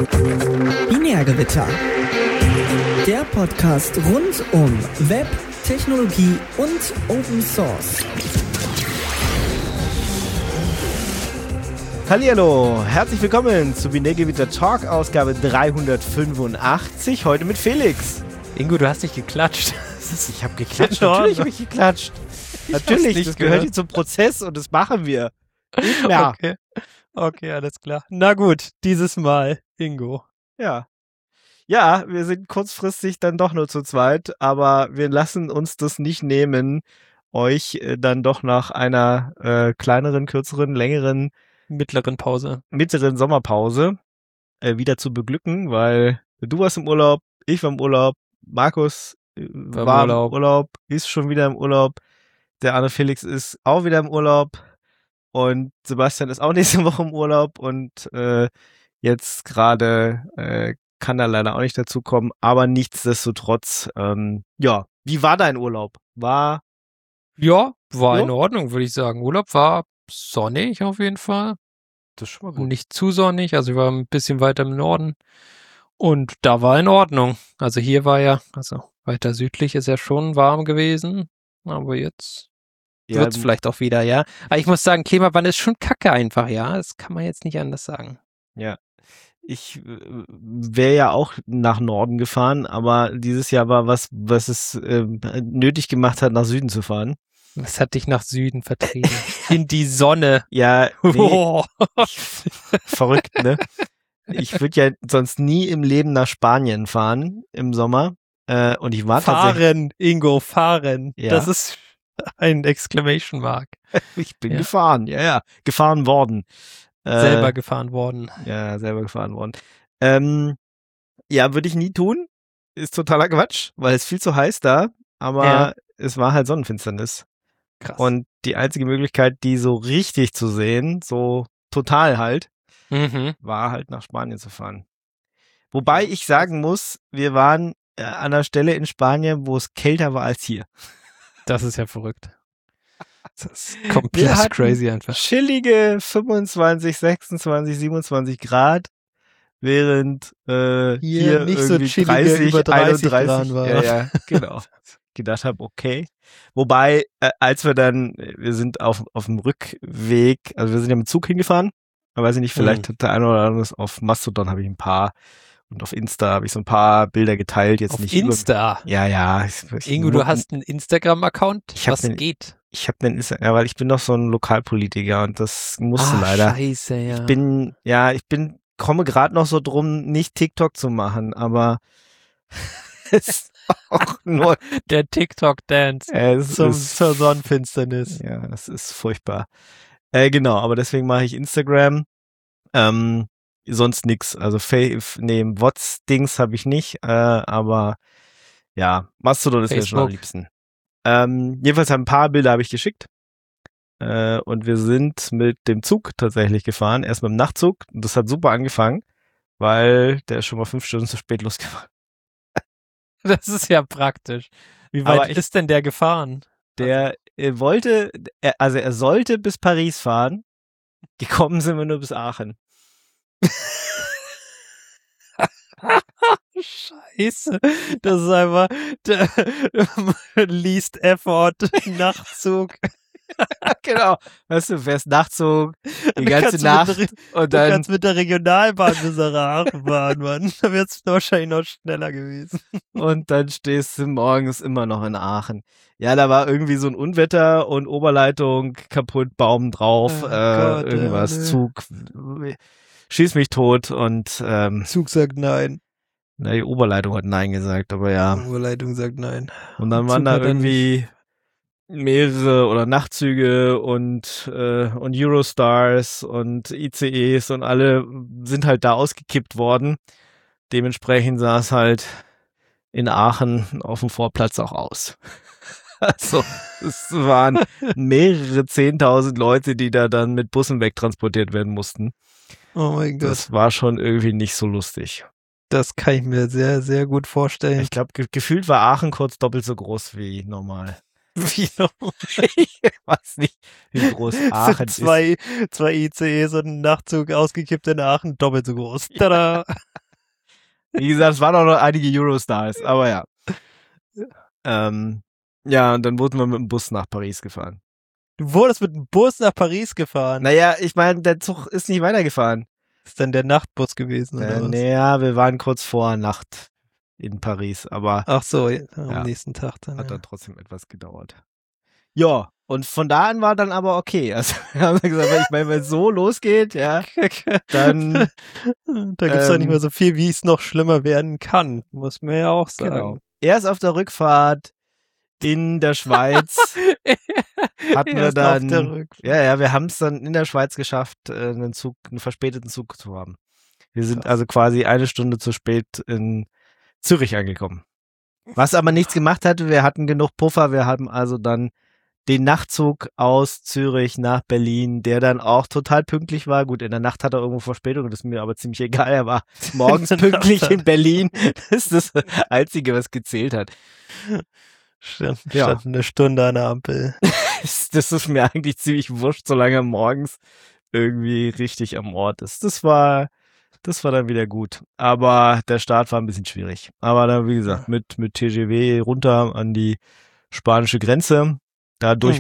Binärgewitter. Der Podcast rund um Web, Technologie und Open Source. Hallihallo, herzlich willkommen zu Binärgewitter Talk, Ausgabe 385, heute mit Felix. Ingo, du hast nicht geklatscht. Ich habe geklatscht, natürlich habe ich geklatscht. Natürlich, das gehört hier zum Prozess und das machen wir. Ja. Okay, alles klar. Na gut, dieses Mal, Ingo. Ja, wir sind kurzfristig dann doch nur zu zweit, aber wir lassen uns das nicht nehmen, euch dann doch nach einer kleineren, kürzeren, längeren Mittleren Sommerpause wieder zu beglücken, weil du warst im Urlaub, ich war im Urlaub, Markus war im Urlaub, ist schon wieder im Urlaub, der andere Felix ist auch wieder im Urlaub und Sebastian ist auch nächste Woche im Urlaub und jetzt gerade kann er leider auch nicht dazu kommen, aber nichtsdestotrotz, wie war dein Urlaub? War in Ordnung, würde ich sagen. Urlaub war sonnig auf jeden Fall. Das ist schon mal gut. Nicht zu sonnig, also ich war ein bisschen weiter im Norden und da war in Ordnung. Also hier war weiter südlich ist ja schon warm gewesen, aber jetzt wird's vielleicht auch wieder, ja. Aber ich muss sagen, Klimawandel ist schon kacke einfach, ja. Das kann man jetzt nicht anders sagen. Ja. Ich wäre ja auch nach Norden gefahren, aber dieses Jahr war was es nötig gemacht hat, nach Süden zu fahren. Was hat dich nach Süden vertrieben? In die Sonne. Ja, nee, verrückt, ne? Ich würde ja sonst nie im Leben nach Spanien fahren im Sommer. Und ich war fahren, Ingo, fahren. Ja. Das ist ein Exclamation Mark. Ich bin gefahren, gefahren worden. Selber gefahren worden. Ja, selber gefahren worden. Würde ich nie tun. Ist totaler Quatsch, weil es viel zu heiß da. Aber es war halt Sonnenfinsternis. Krass. Und die einzige Möglichkeit, die so richtig zu sehen, so total halt, war halt nach Spanien zu fahren. Wobei ich sagen muss, wir waren an einer Stelle in Spanien, wo es kälter war als hier. Das ist ja verrückt. Das ist komplett crazy einfach. Chillige 25, 26, 27 Grad, während hier nicht irgendwie so 30, über 30 31 Grad war. Ja, genau. Gedacht habe, okay. Wobei, als wir sind auf dem Rückweg, also wir sind ja mit Zug hingefahren, weiß ich nicht, vielleicht hat der eine oder andere auf Mastodon habe ich ein paar und auf Insta habe ich so ein paar Bilder geteilt. Jetzt auf nicht Insta? Ja. Ingo, du hast einen Instagram-Account? Was geht? Ich habe einen Instagram, weil ich bin doch so ein Lokalpolitiker und das musste leider. Scheiße, ja. Ich komme gerade noch so drum, nicht TikTok zu machen, aber es ist auch nur der TikTok-Dance zur Sonnenfinsternis. Ja, das ist furchtbar. Genau, aber deswegen mache ich Instagram. Sonst nix. Also WhatsApp-Dings habe ich nicht, aber ja, Mastodon ist mir schon am liebsten. Jedenfalls ein paar Bilder habe ich geschickt. Und wir sind mit dem Zug tatsächlich gefahren, erst mit dem Nachtzug. Und das hat super angefangen, weil der ist schon mal 5 Stunden zu spät losgefahren. Das ist ja praktisch. Wie weit ist denn der gefahren? Er sollte bis Paris fahren. Gekommen sind wir nur bis Aachen. Scheiße. Das ist einfach der least effort Nachtzug. Genau. Weißt du fährst Nachtzug die ganze Nacht und dann. Du kannst mit der Regionalbahn bis nach Aachen fahren, Mann. Da wäre es wahrscheinlich noch schneller gewesen. Und dann stehst du morgens immer noch in Aachen. Ja, da war irgendwie so ein Unwetter und Oberleitung kaputt, Baum drauf, irgendwas, Zug, schieß mich tot und Zug sagt nein. Na, die Oberleitung hat nein gesagt, aber ja. Die Oberleitung sagt nein. Und dann waren da irgendwie mehrere oder Nachtzüge und Eurostars und ICEs und alle sind halt da ausgekippt worden. Dementsprechend sah es halt in Aachen auf dem Vorplatz auch aus. Also es waren mehrere 10.000 Leute, die da dann mit Bussen wegtransportiert werden mussten. Oh mein Gott. Das war schon irgendwie nicht so lustig. Das kann ich mir sehr, sehr gut vorstellen. Ich glaube, gefühlt war Aachen kurz doppelt so groß wie normal. Wie noch? Ich weiß nicht, wie groß Aachen ist. Zwei ICEs und ein Nachtzug ausgekippt in Aachen, doppelt so groß. Tada! Wie gesagt, es waren auch noch einige Eurostars, aber ja. Ja, und dann wurden wir mit dem Bus nach Paris gefahren. Du wurdest mit dem Bus nach Paris gefahren? Naja, ich meine, der Zug ist nicht weitergefahren. Ist dann der Nachtbus gewesen, oder was? Naja, wir waren kurz vor Nacht in Paris, aber ach so, am nächsten Tag dann. Hat dann trotzdem etwas gedauert. Ja, und von da an war dann aber okay. Also wir haben gesagt, ich meine, wenn es so losgeht, ja, dann da gibt's doch nicht mehr so viel, wie es noch schlimmer werden kann, muss man ja auch sagen. Genau. Erst auf der Rückfahrt in der Schweiz hatten wir dann, wir haben es dann in der Schweiz geschafft, einen verspäteten Zug zu haben. Wir sind also quasi eine Stunde zu spät in Zürich angekommen. Was aber nichts gemacht hatte, wir hatten genug Puffer, wir haben also dann den Nachtzug aus Zürich nach Berlin, der dann auch total pünktlich war. Gut, in der Nacht hat er irgendwo Verspätung, das ist mir aber ziemlich egal. Er war morgens pünktlich in Berlin. Das ist das Einzige, was gezählt hat. Stand eine Stunde an der Ampel. Das ist mir eigentlich ziemlich wurscht, solange er morgens irgendwie richtig am Ort ist. Das war dann wieder gut. Aber der Start war ein bisschen schwierig. Aber dann, wie gesagt, mit TGV runter an die spanische Grenze. Da durch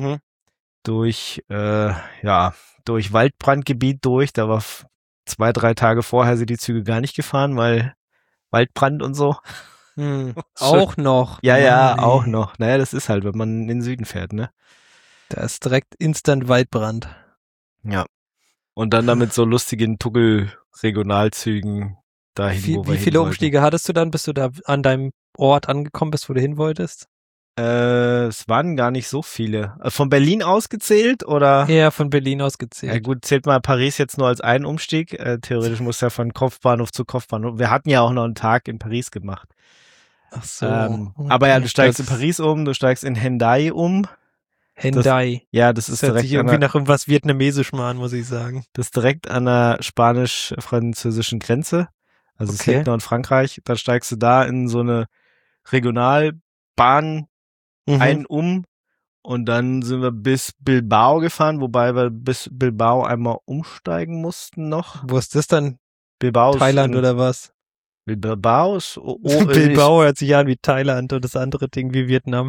Waldbrandgebiet durch. Da war 2-3 Tage vorher sind die Züge gar nicht gefahren, weil Waldbrand und so. Auch noch. Ja, auch noch. Naja, das ist halt, wenn man in den Süden fährt, ne? Da ist direkt instant Waldbrand. Ja. Und dann damit so lustigen Tuggel-Regionalzügen dahin, wie viele Umstiege hattest du dann, bis du da an deinem Ort angekommen bist, wo du hin wolltest? Es waren gar nicht so viele. Von Berlin aus gezählt, oder? Ja, von Berlin aus gezählt. Ja gut, zählt mal Paris jetzt nur als einen Umstieg. Theoretisch muss ja von Kopfbahnhof zu Kopfbahnhof. Wir hatten ja auch noch einen Tag in Paris gemacht. Ach so. Aber ja, du steigst in Paris um, du steigst in Hendaye um. Hendaye. Das ist hört direkt sich irgendwie nach irgendwas Vietnamesischem an, muss ich sagen. Das ist direkt an der spanisch-französischen Grenze. Also es liegt noch in Frankreich. Dann steigst du da in so eine Regionalbahn ein und dann sind wir bis Bilbao gefahren, wobei wir bis Bilbao einmal umsteigen mussten noch. Wo ist das dann? Bilbao Thailand oder was? Bilbao ist Bilbao hört sich an wie Thailand und das andere Ding wie Vietnam.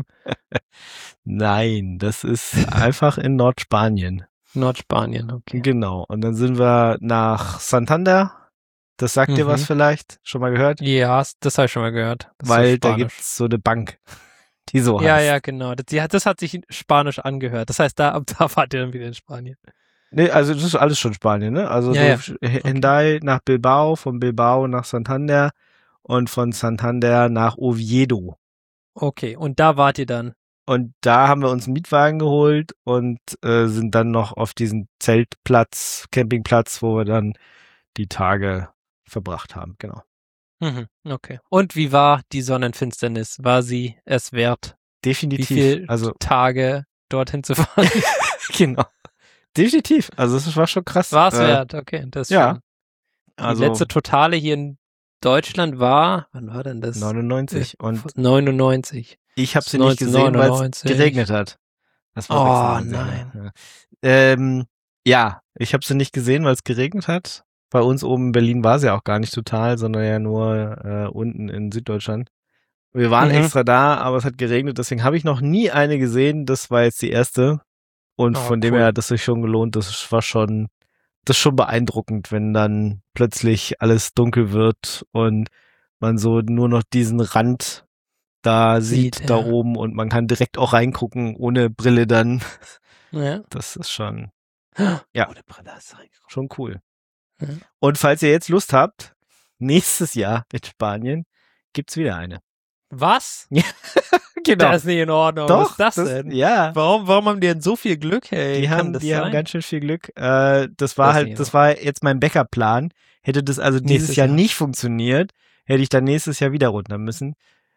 Nein, das ist einfach in Nordspanien. Nordspanien, okay. Genau. Und dann sind wir nach Santander. Das sagt dir was vielleicht? Schon mal gehört? Ja, das habe ich schon mal gehört. Weil da gibt's so eine Bank, die so heißt. Ja, genau. Das hat sich Spanisch angehört. Das heißt, da wart ihr dann wieder in Spanien. Nee, also das ist alles schon Spanien, ne? Also Hendaye nach Bilbao, von Bilbao nach Santander und von Santander nach Oviedo. Okay, und da wart ihr dann? Und da haben wir uns einen Mietwagen geholt und sind dann noch auf diesen Campingplatz, wo wir dann die Tage verbracht haben, genau. Okay. Und wie war die Sonnenfinsternis? War sie es wert? Definitiv. Wie viele Tage dorthin zu fahren? Genau. Definitiv. Also es war schon krass. War es wert, okay. Das ja. Also, die letzte Totale hier in Deutschland war, wann war denn das? 99. Und 99. Ich habe sie nicht gesehen, weil es geregnet hat. Das war nein. Ja, ich habe sie nicht gesehen, weil es geregnet hat. Bei uns oben in Berlin war sie auch gar nicht total, sondern ja nur unten in Süddeutschland. Wir waren extra da, aber es hat geregnet, deswegen habe ich noch nie eine gesehen. Das war jetzt die erste. Und von dem her hat es sich schon gelohnt. Das ist schon beeindruckend, wenn dann plötzlich alles dunkel wird und man so nur noch diesen Rand da sieht da oben und man kann direkt auch reingucken, ohne Brille dann. Ja. Das ist schon, ohne Brille schon cool. Ja. Und falls ihr jetzt Lust habt, nächstes Jahr in Spanien gibt's wieder eine. Was? Ja, genau. Das ist nicht in Ordnung. Doch, was ist das denn? Ja. Warum haben die denn so viel Glück, hey? Die haben ganz schön viel Glück. Das war jetzt mein Backup-Plan. Hätte das also dieses Jahr nicht funktioniert, hätte ich dann nächstes Jahr wieder runter müssen.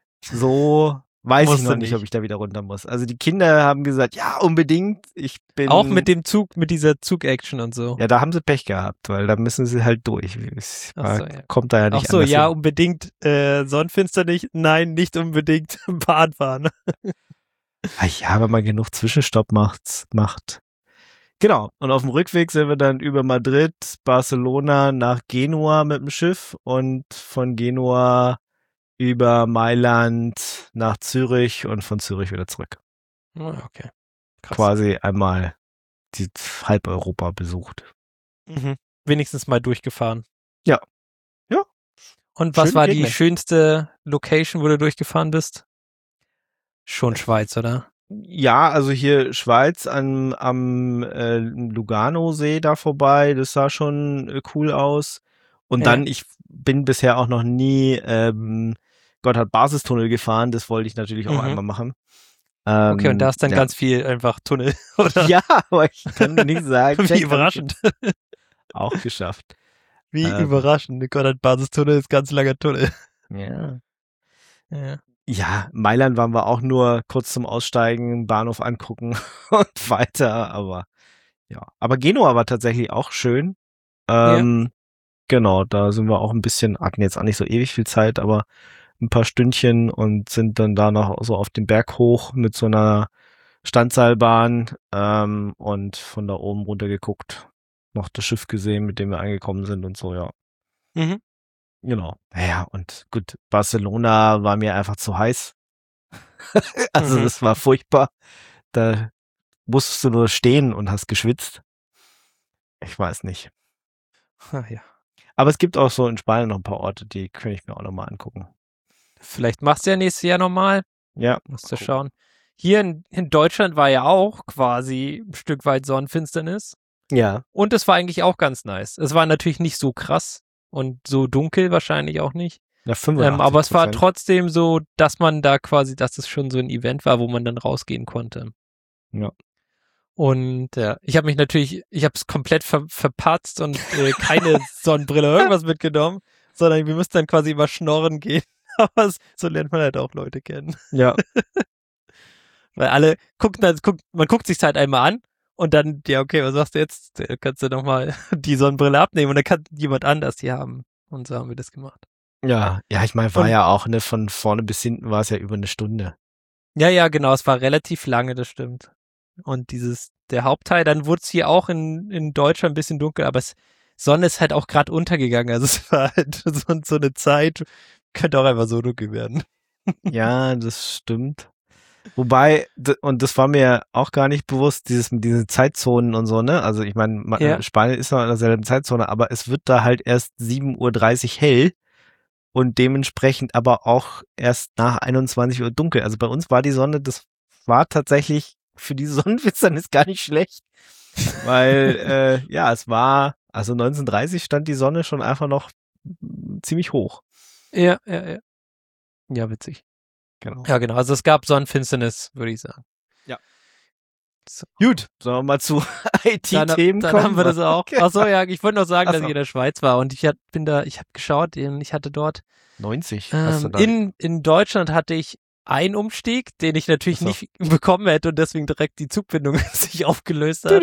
So weiß ich noch nicht, ob ich da wieder runter muss. Also die Kinder haben gesagt, ja, unbedingt. Auch mit dem Zug, mit dieser Zug-Action und so. Ja, da haben sie Pech gehabt, weil da müssen sie halt durch. Kommt da ja nicht anders hin. Unbedingt Sonnenfinsternis. Nein, nicht unbedingt Bahn fahren. Ja, wenn man genug Zwischenstopp macht. Genau. Und auf dem Rückweg sind wir dann über Madrid, Barcelona nach Genua mit dem Schiff und von Genua über Mailand nach Zürich und von Zürich wieder zurück. Okay. Krass. Quasi einmal die halb Europa besucht. Wenigstens mal durchgefahren. Ja. Und was war die schönste Location, wo du durchgefahren bist? Schon Schweiz, oder? Ja, also hier Schweiz am Lugano-See da vorbei, das sah schon cool aus. Und dann, ich bin bisher auch noch nie Gotthard-Basistunnel gefahren, das wollte ich natürlich auch einmal machen. Okay, und da ist dann ganz viel einfach Tunnel, oder? Ja, aber ich kann nicht sagen. Wie überraschend. Auch geschafft. Wie überraschend. Der Gotthard-Basistunnel ist ganz langer Tunnel. Ja. Ja, Mailand waren wir auch nur kurz zum Aussteigen, Bahnhof angucken und weiter, aber ja. Aber Genua war tatsächlich auch schön. Genau, da sind wir auch ein bisschen, hatten jetzt auch nicht so ewig viel Zeit, aber ein paar Stündchen und sind dann da noch so auf den Berg hoch mit so einer Standseilbahn und von da oben runter geguckt. Noch das Schiff gesehen, mit dem wir angekommen sind und so, ja. Genau. Naja, und gut, Barcelona war mir einfach zu heiß. Also das war furchtbar. Da musstest du nur stehen und hast geschwitzt. Ich weiß nicht. Ja. Aber es gibt auch so in Spanien noch ein paar Orte, die kann ich mir auch nochmal angucken. Vielleicht machst du ja nächstes Jahr nochmal. Ja. Musst du schauen. Hier in Deutschland war ja auch quasi ein Stück weit Sonnenfinsternis. Ja. Und es war eigentlich auch ganz nice. Es war natürlich nicht so krass und so dunkel wahrscheinlich auch nicht. Ja, 85%. Aber es war trotzdem so, dass man da quasi, dass es schon so ein Event war, wo man dann rausgehen konnte. Ja. Und ich habe es komplett verpatzt und keine Sonnenbrille oder irgendwas mitgenommen, sondern wir mussten dann quasi immer schnorren gehen. Aber so lernt man halt auch Leute kennen. Ja. Weil alle man guckt sich halt einmal an und dann, ja, okay, was sagst du jetzt? Kannst du nochmal die Sonnenbrille abnehmen und dann kann jemand anders die haben. Und so haben wir das gemacht. Ja, ich meine, war ja auch, ne, von vorne bis hinten war es ja über eine Stunde. Ja, genau, es war relativ lange, das stimmt. Und der Hauptteil, dann wurde es hier auch in Deutschland ein bisschen dunkel, aber Sonne ist halt auch gerade untergegangen. Also es war halt so eine Zeit, könnte auch einfach so dunkel werden. Ja, das stimmt. Wobei, und das war mir auch gar nicht bewusst, mit diesen Zeitzonen und so, ne? Also ich meine, Spanien ist noch in derselben Zeitzone, aber es wird da halt erst 7:30 Uhr hell und dementsprechend aber auch erst nach 21 Uhr dunkel. Also bei uns war die Sonne, das war tatsächlich für die Sonnenfinsternis gar nicht schlecht, weil es war, also 19:30 stand die Sonne schon einfach noch ziemlich hoch. Ja, witzig. Genau. Ja, genau. Also es gab Sonnenfinsternis, würde ich sagen. Ja. So. Gut, sollen wir mal zu IT-Themen kommen? Dann haben wir das auch. Achso, ja, ich wollte noch sagen, dass ich in der Schweiz war und ich habe geschaut, ich hatte dort 90. In Deutschland hatte ich einen Umstieg, den ich natürlich nicht bekommen hätte und deswegen direkt die Zugbindung sich aufgelöst hat.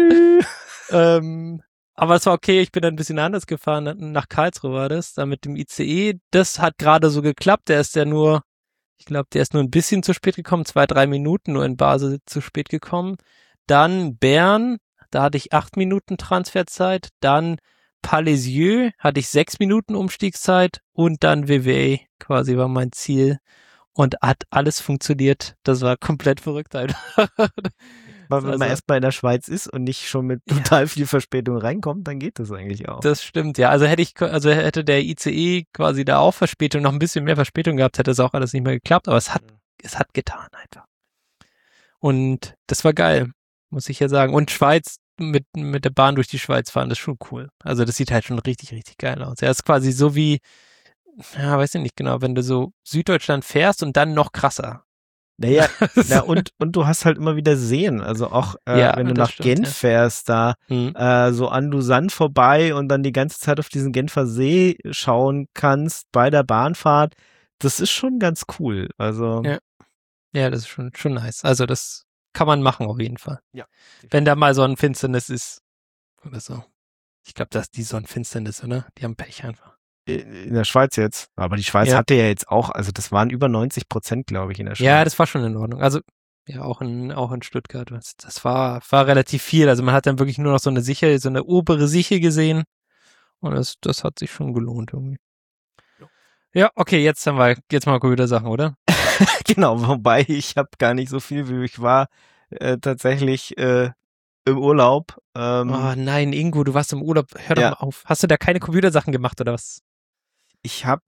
Aber es war okay, ich bin dann ein bisschen anders gefahren, nach Karlsruhe war das, da mit dem ICE. Das hat gerade so geklappt, der ist nur ein bisschen zu spät gekommen, 2-3 Minuten nur in Basel zu spät gekommen. Dann Bern, da hatte ich 8 Minuten Transferzeit. Dann Palaiseau hatte ich 6 Minuten Umstiegszeit. Und dann Vevey quasi war mein Ziel. Und hat alles funktioniert. Das war komplett verrückt einfach. Weil wenn man erstmal in der Schweiz ist und nicht schon mit total viel Verspätung reinkommt, dann geht das eigentlich auch. Das stimmt, ja. Also hätte der ICE quasi da auch Verspätung, noch ein bisschen mehr Verspätung gehabt, hätte es auch alles nicht mehr geklappt. Aber es hat getan einfach. Und das war geil, muss ich ja sagen. Und Schweiz, mit der Bahn durch die Schweiz fahren, das ist schon cool. Also das sieht halt schon richtig, richtig geil aus. Ja, ist quasi so wie, weiß ich nicht genau, wenn du so Süddeutschland fährst und dann noch krasser. Naja, und du hast halt immer wieder Seen, also auch wenn du nach Genf fährst, da so an Lausanne vorbei und dann die ganze Zeit auf diesen Genfer See schauen kannst bei der Bahnfahrt, das ist schon ganz cool, also. Ja, das ist schon nice, also das kann man machen auf jeden Fall. Ja. Wenn da mal Sonnenfinsternis ist oder so. Ich glaube, das ist die Sonnenfinsternis, oder? Die haben Pech einfach. In der Schweiz jetzt. Aber die Schweiz hatte ja jetzt auch, also das waren über 90%, glaube ich, in der Schweiz. Ja, das war schon in Ordnung. Also Ja, auch in Stuttgart. Das war relativ viel. Also man hat dann wirklich nur noch so eine obere Siche gesehen. Und das hat sich schon gelohnt irgendwie. Ja, okay, jetzt mal Computersachen, oder? Genau, wobei ich habe gar nicht so viel, wie ich war tatsächlich im Urlaub. Oh nein, Ingo, du warst im Urlaub. Hör doch mal auf. Hast du da keine Computersachen gemacht oder was? Ich habe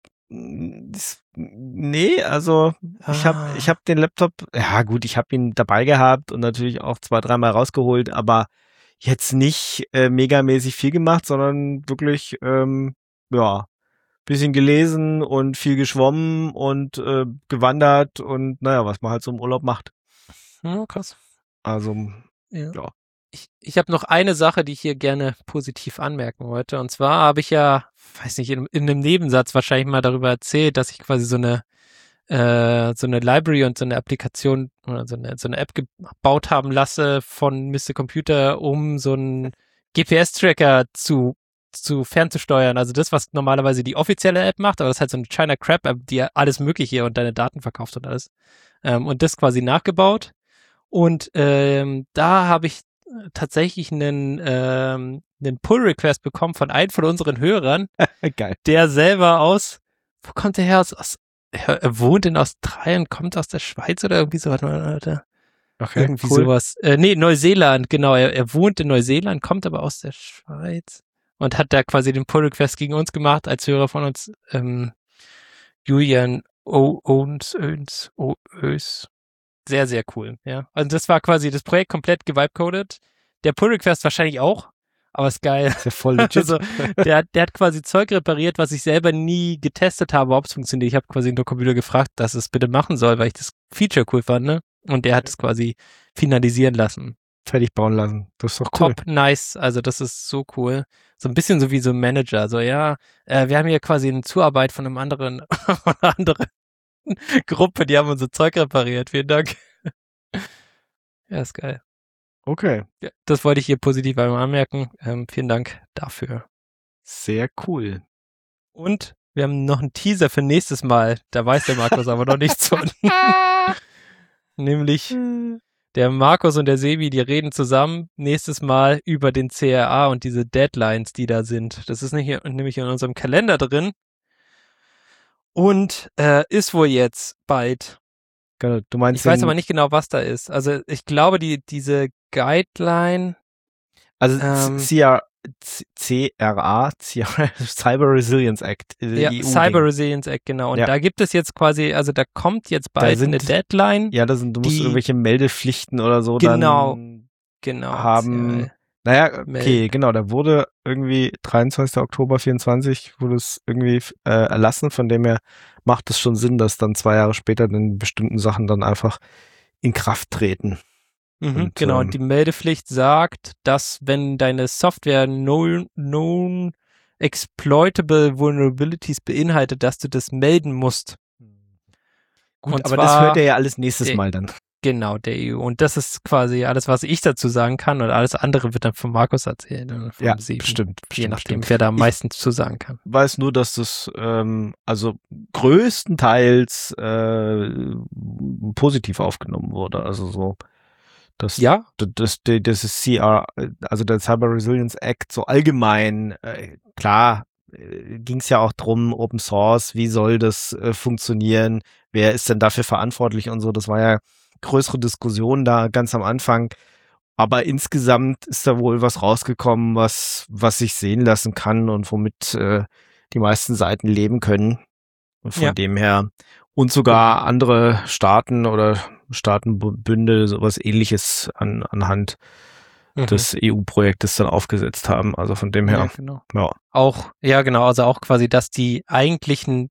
nee, also ich hab den Laptop, ja gut, ich habe ihn dabei gehabt und natürlich auch 2-3 Mal rausgeholt, aber jetzt nicht megamäßig viel gemacht, sondern wirklich bisschen gelesen und viel geschwommen und gewandert und naja, was man halt so im Urlaub macht. Ja, krass. Also, ja. Ich habe noch eine Sache, die ich hier gerne positiv anmerken wollte. Und zwar habe ich ja, weiß nicht, in einem Nebensatz wahrscheinlich mal darüber erzählt, dass ich quasi so eine Library und so eine Applikation oder so eine App gebaut haben lasse von Mr. Computer, um so einen GPS-Tracker zu fernzusteuern. Also das, was normalerweise die offizielle App macht, aber das ist halt so eine China Crap App, die alles Mögliche und deine Daten verkauft und alles. Und das quasi nachgebaut. Und da habe ich tatsächlich einen Pull-Request bekommen von einem von unseren Hörern, geil. Der selber wo kommt der her? Er wohnt in Australien, kommt aus der Schweiz oder irgendwie so. Okay, irgendwie cool. Sowas. Nee, Neuseeland, genau. Er wohnt in Neuseeland, kommt aber aus der Schweiz und hat da quasi den Pull-Request gegen uns gemacht, als Hörer von uns. Julian Öns. Sehr, sehr cool, ja. Also das war quasi das Projekt komplett gewibecoded. Der Pull-Request wahrscheinlich auch, aber ist geil. Das ist ja voll legit. Also, der hat quasi Zeug repariert, was ich selber nie getestet habe, ob es funktioniert. Ich habe quasi den Computer gefragt, dass es bitte machen soll, weil ich das Feature cool fand, ne? Und der hat es quasi finalisieren lassen. Fertig bauen lassen. Das ist doch cool. Top nice. Also das ist so cool. So ein bisschen so wie so ein Manager. So, ja, wir haben hier quasi eine Zuarbeit von einer anderen Gruppe, die haben unser Zeug repariert. Vielen Dank. Ja, ist geil. Okay. Ja, das wollte ich hier positiv einmal anmerken. Vielen Dank dafür. Sehr cool. Und wir haben noch einen Teaser für nächstes Mal. Da weiß der Markus aber noch nichts von. Nämlich der Markus und der Sebi, die reden zusammen nächstes Mal über den CRA und diese Deadlines, die da sind. Das ist nämlich in unserem Kalender drin. Und ist wohl jetzt bald. Genau, du meinst, ich weiß aber nicht genau, was da ist. Also ich glaube, diese Guideline. Also CRA, Cyber Resilience Act. Ja, EU Cyber Resilience Act, genau. Und da gibt es jetzt quasi, also da kommt jetzt bald eine Deadline. Ja, du musst irgendwelche Meldepflichten oder so dann haben. Ja. Naja, okay, genau, da wurde irgendwie 23. Oktober 24 wurde es irgendwie erlassen, von dem her macht es schon Sinn, dass dann 2 Jahre später dann bestimmten Sachen dann einfach in Kraft treten. Und, genau, und die Meldepflicht sagt, dass wenn deine Software known exploitable vulnerabilities beinhaltet, dass du das melden musst. Gut, und aber das hört ihr ja alles nächstes Mal dann. Genau, der EU. Und das ist quasi alles, was ich dazu sagen kann. Und alles andere wird dann von Markus erzählen. Ja, bestimmt. Je nachdem, wer da am meisten zu sagen kann. Ich weiß nur, dass das also größtenteils positiv aufgenommen wurde. Also so. Das ist also der Cyber Resilience Act so allgemein, klar, ging es ja auch drum, Open Source, wie soll das funktionieren, wer ist denn dafür verantwortlich und so, das war ja größere Diskussion da ganz am Anfang, aber insgesamt ist da wohl was rausgekommen, was sich sehen lassen kann und womit die meisten Seiten leben können und von dem her und sogar andere Staaten oder Staatenbünde sowas Ähnliches anhand des EU-Projektes dann aufgesetzt haben. Also von dem her. Ja. Auch quasi, dass die eigentlichen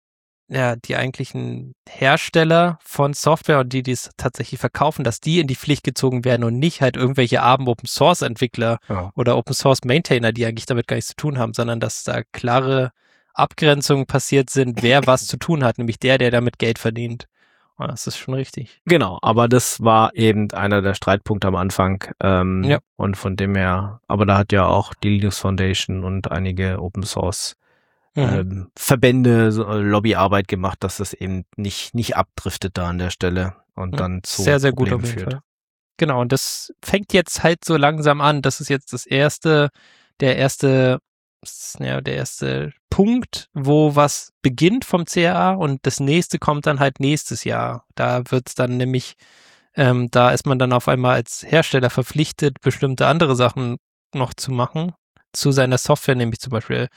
Hersteller von Software und die es tatsächlich verkaufen, dass die in die Pflicht gezogen werden und nicht halt irgendwelche armen Open-Source-Entwickler oder Open-Source-Maintainer, die eigentlich damit gar nichts zu tun haben, sondern dass da klare Abgrenzungen passiert sind, wer was zu tun hat, nämlich der damit Geld verdient. Und das ist schon richtig. Genau, aber das war eben einer der Streitpunkte am Anfang. Und von dem her, aber da hat ja auch die Linux Foundation und einige Open Source Verbände Lobbyarbeit gemacht, dass das eben nicht abdriftet da an der Stelle und dann zu sehr, sehr Problemen gut auf jeden führt. Fall. Genau, und das fängt jetzt halt so langsam an. Das ist jetzt der erste Punkt, wo was beginnt vom CAA und das nächste kommt dann halt nächstes Jahr. Da wird's dann nämlich, da ist man dann auf einmal als Hersteller verpflichtet, bestimmte andere Sachen noch zu machen, zu seiner Software, nämlich zum Beispiel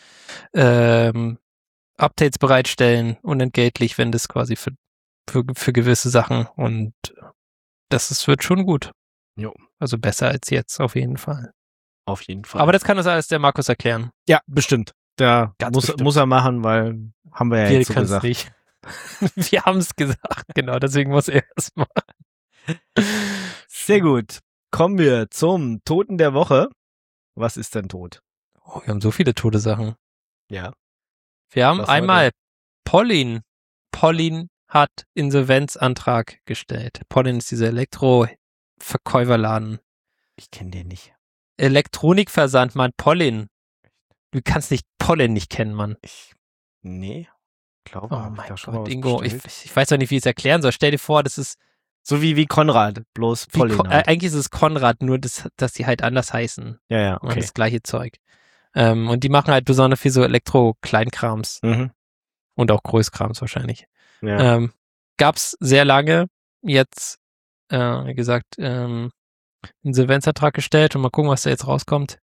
Updates bereitstellen, unentgeltlich, wenn das quasi für gewisse Sachen, und wird schon gut. Jo. Also besser als jetzt, auf jeden Fall. Auf jeden Fall. Aber das kann das alles der Markus erklären. Ja, bestimmt. Der muss er machen, weil haben wir ja jetzt so gesagt. Nicht. Wir haben es gesagt, genau, deswegen muss er es machen. Sehr gut. Kommen wir zum Toten der Woche. Was ist denn tot? Oh, wir haben so viele tote Sachen. Ja. Wir haben einmal Pollin. Pollin hat Insolvenzantrag gestellt. Pollin ist dieser Elektroverkäuferladen. Ich kenne den nicht. Elektronikversand, Mann. Pollin. Du kannst nicht Pollin nicht kennen, Mann. Nee. Glaube, oh mein Gott, Ingo, ich weiß doch nicht, wie ich es erklären soll. Stell dir vor, das ist so wie Konrad, bloß Pollin. Eigentlich ist es Konrad, nur dass die halt anders heißen. Ja, okay. Und das gleiche Zeug. Und die machen halt besonders viel so Elektro-Kleinkrams. Mhm. Und auch Großkrams wahrscheinlich. Ja. Gab's sehr lange. Jetzt, wie gesagt, Insolvenzantrag gestellt und mal gucken, was da jetzt rauskommt.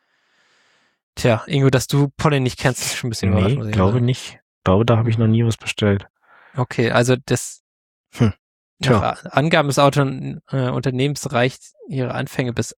Tja, Ingo, dass du Pollin nicht kennst, ist schon ein bisschen überraschend. Nee, glaube nicht. Ich glaube, da habe ich noch nie was bestellt. Okay, also das nach Angaben des Unternehmens reicht ihre Anfänge bis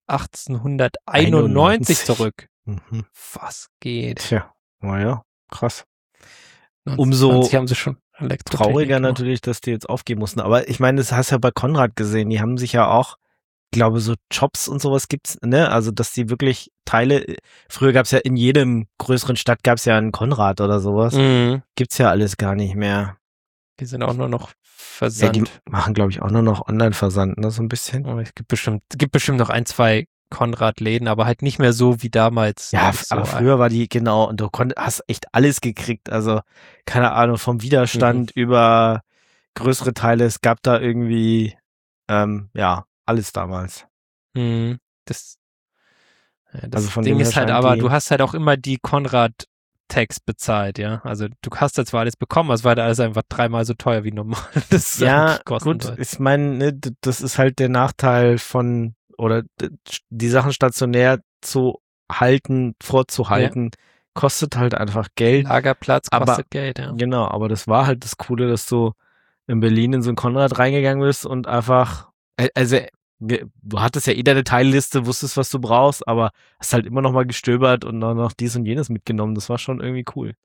1891 zurück. Mhm. Was geht? Tja, naja, krass. Umso haben sie schon trauriger natürlich, dass die jetzt aufgeben mussten. Aber ich meine, das hast du ja bei Konrad gesehen. Die haben sich ja auch, glaube so Jobs und sowas gibt's, ne? Also, dass die wirklich Teile, früher gab's ja in jedem größeren Stadt gab's ja einen Konrad oder sowas. Mhm. Gibt's ja alles gar nicht mehr. Die sind auch nur noch Versand. Ja, die machen, glaube ich, auch nur noch Online-Versand, ne? So ein bisschen. Oh, es gibt bestimmt noch 1, 2 Konrad-Läden, aber halt nicht mehr so wie damals. Ja, aber früher war die, genau, und du hast echt alles gekriegt. Also, keine Ahnung, vom Widerstand über größere Teile. Es gab da irgendwie, alles damals. Das also von Ding dem ist halt aber, du hast halt auch immer die Konrad-Tags bezahlt, ja. Also du hast da zwar alles bekommen, aber es war halt alles einfach 3-mal so teuer wie normal. Das ja, gut, ich meine, ne, das ist halt der Nachteil von, oder die Sachen stationär zu halten, vorzuhalten, kostet halt einfach Geld. Lagerplatz kostet Geld, ja. Genau, aber das war halt das Coole, dass du in Berlin in so ein Konrad reingegangen bist und einfach, also du hattest ja deine Teilliste, wusstest, was du brauchst, aber hast halt immer noch mal gestöbert und dann noch dies und jenes mitgenommen. Das war schon irgendwie cool.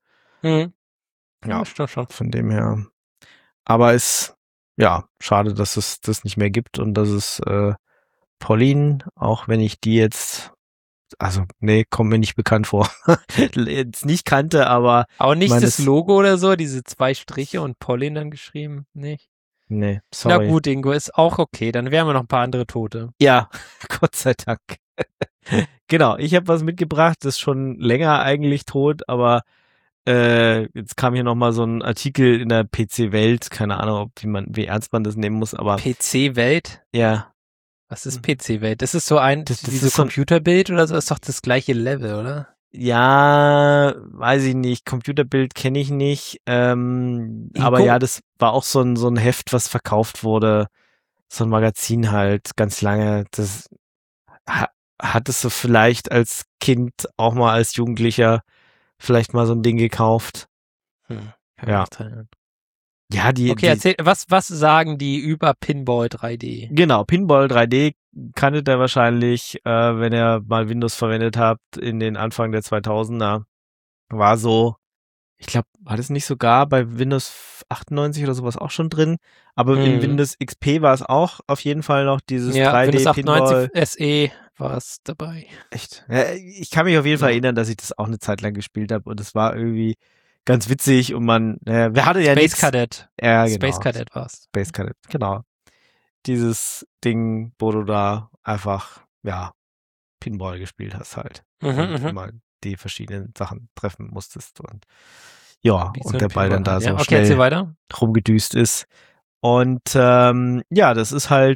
Ja, stimmt schon. Von dem her. Aber schade, dass es das nicht mehr gibt und dass es Pollin, auch wenn ich die jetzt, also nee, kommt mir nicht bekannt vor. Jetzt nicht kannte, aber auch nicht das Logo oder so, diese 2 Striche und Pollin dann geschrieben, nicht? Nee, sorry. Na gut, Ingo, ist auch okay. Dann wären wir noch ein paar andere Tote. Ja, Gott sei Dank. Genau, ich habe was mitgebracht, das ist schon länger eigentlich tot, aber jetzt kam hier nochmal so ein Artikel in der PC-Welt, keine Ahnung, wie ernst man das nehmen muss, aber PC-Welt? Ja. Was ist PC-Welt? Das ist so dieses Computerbild oder so? Ist doch das gleiche Level, oder? Ja, weiß ich nicht. Computerbild kenne ich nicht. Aber ja, das war auch so ein Heft, was verkauft wurde. So ein Magazin halt, ganz lange. Das hattest du vielleicht als Kind, auch mal als Jugendlicher, vielleicht mal so ein Ding gekauft. Ja. Ja, okay, erzähl, was sagen die über Pinball 3D? Genau, Pinball 3D kanntet ihr wahrscheinlich, wenn ihr mal Windows verwendet habt in den Anfang der 2000er. War so, ich glaube, war das nicht sogar bei Windows 98 oder sowas auch schon drin? Aber in Windows XP war es auch auf jeden Fall noch dieses 3D Pinball. Windows 98 SE war es dabei. Echt? Ja, ich kann mich auf jeden Fall erinnern, dass ich das auch eine Zeit lang gespielt habe und es war irgendwie ganz witzig und wer hatte ja nichts. Space Cadet. Ja, genau. Space Cadet war's. Space Cadet, genau. Dieses Ding, wo du da einfach, Pinball gespielt hast halt. Und immer die verschiedenen Sachen treffen musstest und und der Ball dann da so schnell rumgedüst ist. Und das ist halt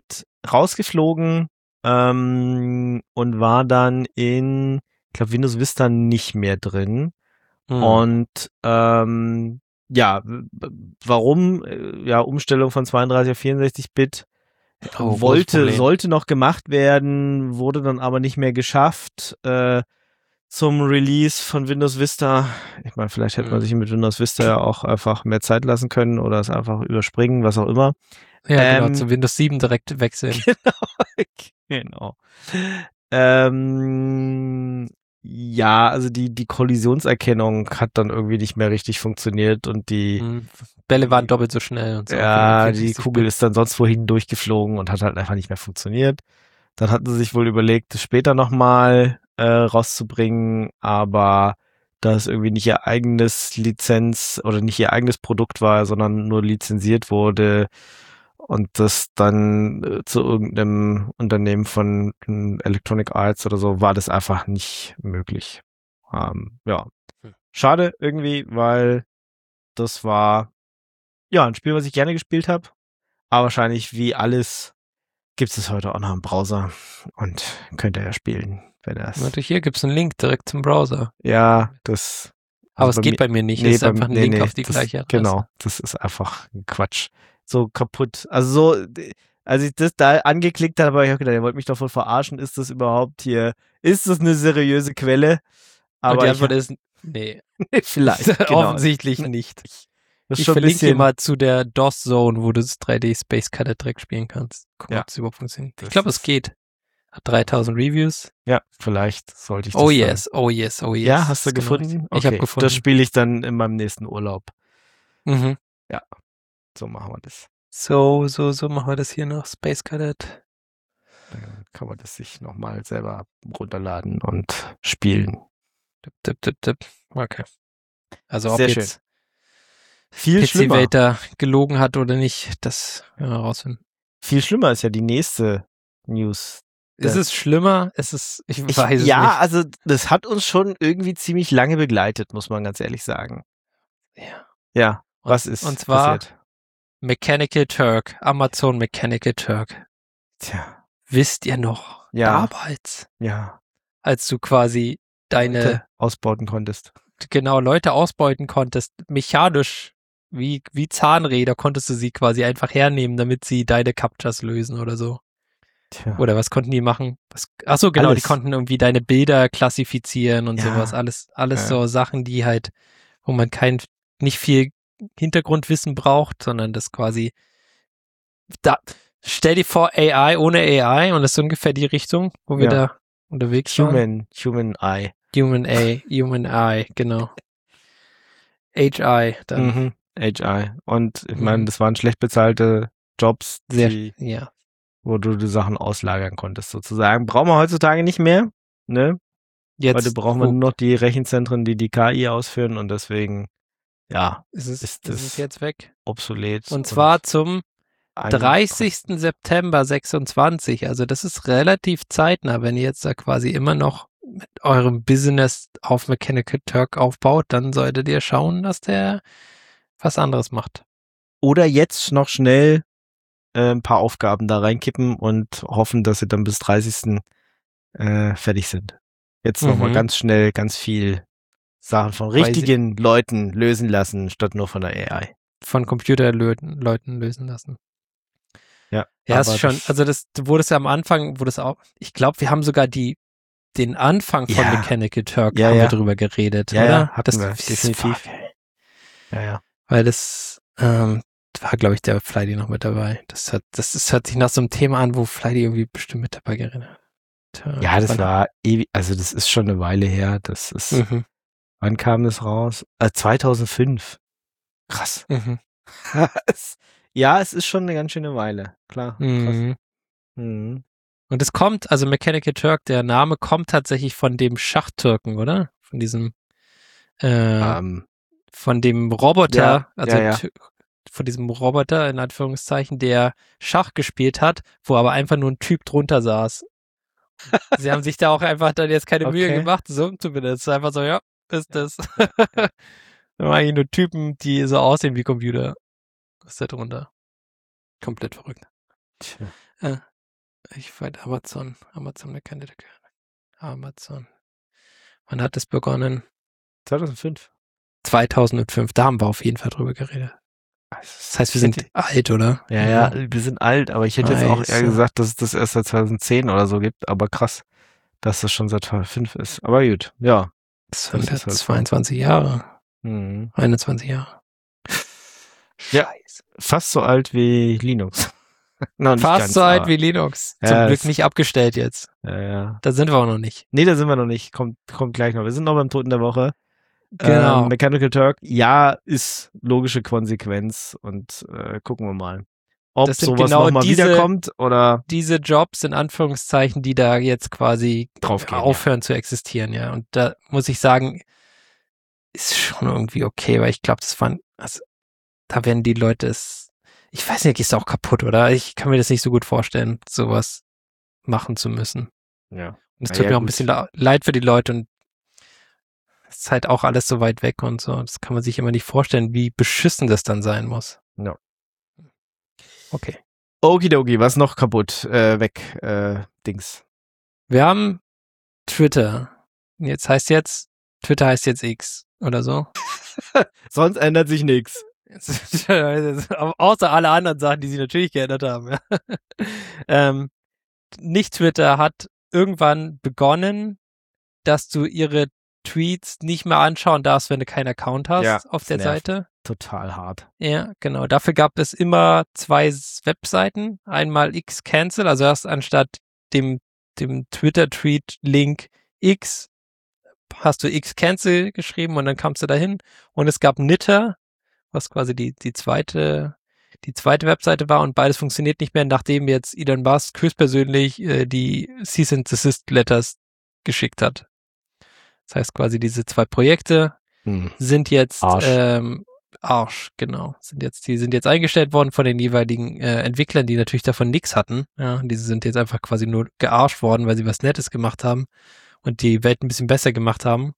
rausgeflogen und war dann in, ich glaube, Windows Vista nicht mehr drin. Und warum? Ja, Umstellung von 32 auf 64-Bit sollte noch gemacht werden, wurde dann aber nicht mehr geschafft zum Release von Windows Vista. Ich meine, vielleicht hätte man sich mit Windows Vista ja auch einfach mehr Zeit lassen können oder es einfach überspringen, was auch immer. Ja, genau, zu Windows 7 direkt wechseln. Genau. Ja, also die Kollisionserkennung hat dann irgendwie nicht mehr richtig funktioniert und die Bälle waren doppelt so schnell und so. Ja, die Kugel ist dann sonst wohin durchgeflogen und hat halt einfach nicht mehr funktioniert. Dann hatten sie sich wohl überlegt, es später nochmal rauszubringen, aber da es irgendwie nicht ihr eigenes Lizenz oder nicht ihr eigenes Produkt war, sondern nur lizenziert wurde und das dann zu irgendeinem Unternehmen von Electronic Arts oder so, war das einfach nicht möglich. Ja, schade irgendwie, weil das war ja ein Spiel, was ich gerne gespielt habe, aber wahrscheinlich wie alles gibt es heute auch noch im Browser und könnt ihr ja spielen, wenn das. Warte, hier gibt es einen Link direkt zum Browser. Ja, das. Aber es geht bei mir nicht. Es ist einfach ein Link auf die gleiche Adresse. Genau, das ist einfach ein Quatsch. So kaputt. Also so, als ich das da angeklickt habe, habe ich auch gedacht, ihr wollt mich doch voll verarschen. Ist das überhaupt hier? Ist das eine seriöse Quelle? Aber und die Antwort ist, nee. Vielleicht. Genau. Offensichtlich nicht. Ich verlinke dir mal zu der DOS-Zone, wo du das 3D Space Cadet direkt spielen kannst. Gucken, ob es überhaupt funktioniert. Ich glaube, es geht. Hat 3000 Reviews. Ja, vielleicht sollte ich das Oh yes. Ja, hast du gefunden? Okay. Ich habe gefunden. Das spiele ich dann in meinem nächsten Urlaub. Mhm. Ja, so machen wir das. So machen wir das hier noch. Space Cadet. Dann kann man das sich nochmal selber runterladen und spielen. Tipp. Okay. Also ob sehr jetzt schön. Viel schlimmer. PC-Vader gelogen hat oder nicht, das werden wir rausfinden. Viel schlimmer ist ja die nächste News. Ist es schlimmer? Ich weiß es nicht. Ja, also das hat uns schon irgendwie ziemlich lange begleitet, muss man ganz ehrlich sagen. Ja. Ja, was ist und zwar passiert? Mechanical Turk, Amazon Mechanical Turk. Tja. Wisst ihr noch damals? Ja. Als du quasi deine Leute ausbeuten konntest. Genau, Leute ausbeuten konntest, mechanisch, wie Zahnräder konntest du sie quasi einfach hernehmen, damit sie deine Captchas lösen oder so. Tja. Oder was konnten die machen? Achso, genau, die konnten irgendwie deine Bilder klassifizieren und sowas. Alles so Sachen, die halt, wo man nicht viel Hintergrundwissen braucht, sondern das quasi stell dir vor AI ohne AI und das ist ungefähr die Richtung, wo wir da unterwegs waren. Human Eye. Human Eye, genau. HI dann. HI. Und ich meine, das waren schlecht bezahlte Jobs, wo du die Sachen auslagern konntest, sozusagen. Brauchen wir heutzutage nicht mehr, ne? Heute brauchen wir nur noch die Rechenzentren, die KI ausführen und deswegen, ist es jetzt weg. Obsolet. Und zwar zum 30. September 26. Also das ist relativ zeitnah, wenn ihr jetzt da quasi immer noch mit eurem Business auf Mechanical Turk aufbaut, dann solltet ihr schauen, dass der was anderes macht. Oder jetzt noch schnell ein paar Aufgaben da reinkippen und hoffen, dass sie dann bis 30. Fertig sind. Jetzt nochmal ganz schnell ganz viel Sachen von richtigen Leuten lösen lassen, statt nur von der AI. Von Computerleuten lösen lassen. Ja, ist schon, also das wurde es ja am Anfang, ich glaube, wir haben sogar den Anfang von Mechanical Turk haben wir drüber geredet, oder? Ja, hatten wir, definitiv. Ja. Weil das war, glaube ich, der Fleidy noch mit dabei. Das hört sich nach so einem Thema an, wo Fleidy irgendwie bestimmt mit dabei geredet hat. Ja, das war ewig, also das ist schon eine Weile her. Das ist, wann kam das raus? 2005. Krass. Ja, es ist schon eine ganz schöne Weile, klar. Krass. Und es kommt, also Mechanical Turk, der Name kommt tatsächlich von dem Schachtürken, oder? Von diesem von dem Roboter, von diesem Roboter, in Anführungszeichen, der Schach gespielt hat, wo aber einfach nur ein Typ drunter saß. Sie haben sich da auch einfach dann jetzt keine Mühe gemacht, so zumindest. Einfach so, ist das. Da waren eigentlich nur Typen, die so aussehen wie Computer. Was ist da drunter? Komplett verrückt. Ich wollte Amazon. Amazon, wer kennt das? Amazon. Wann hat es begonnen? 2005. 2005, da haben wir auf jeden Fall drüber geredet. Das heißt, wir sind alt, oder? Ja, wir sind alt, aber ich hätte jetzt auch eher gesagt, dass es das erst seit 2010 oder so gibt, aber krass, dass das schon seit 2005 ist. Aber gut, ja. Das sind jetzt 22 Jahre. 21 Jahre. Ja, fast so alt wie Linux. No, fast so alt wie Linux. Zum Glück nicht abgestellt jetzt. Ja. Da sind wir auch noch nicht. Nee, da sind wir noch nicht. Kommt gleich noch. Wir sind noch beim Toten der Woche. Genau. Mechanical Turk, ja, ist logische Konsequenz und gucken wir mal, ob sowas genau nochmal wiederkommt oder diese Jobs in Anführungszeichen, die da jetzt quasi aufhören zu existieren, ja. Und da muss ich sagen, ist schon irgendwie okay, weil ich glaube, da werden die Leute ich weiß nicht, ist auch kaputt, oder? Ich kann mir das nicht so gut vorstellen, sowas machen zu müssen. Ja. Und es tut mir auch ein bisschen leid für die Leute und es ist halt auch alles so weit weg und so. Das kann man sich immer nicht vorstellen, wie beschissen das dann sein muss. Ja. Okay. Okidoki, was noch kaputt? Dings. Wir haben Twitter. Twitter heißt jetzt X oder so. Sonst ändert sich nichts. Außer alle anderen Sachen, die sie natürlich geändert haben. Nicht Twitter hat irgendwann begonnen, dass du ihre Tweets nicht mehr anschauen darfst, wenn du keinen Account hast auf der Seite. Total hart. Ja, genau. Dafür gab es immer 2 Webseiten. Einmal X-Cancel, also erst anstatt dem Twitter-Tweet-Link X hast du X-Cancel geschrieben und dann kamst du dahin. Und es gab Nitter, was quasi die zweite Webseite war und beides funktioniert nicht mehr, nachdem jetzt Elon Musk höchstpersönlich die Cease and Desist Letters geschickt hat. Das heißt quasi diese 2 Projekte sind jetzt Arsch, genau. Die sind jetzt eingestellt worden von den jeweiligen Entwicklern, die natürlich davon nichts hatten. Ja, diese sind jetzt einfach quasi nur gearscht worden, weil sie was Nettes gemacht haben und die Welt ein bisschen besser gemacht haben.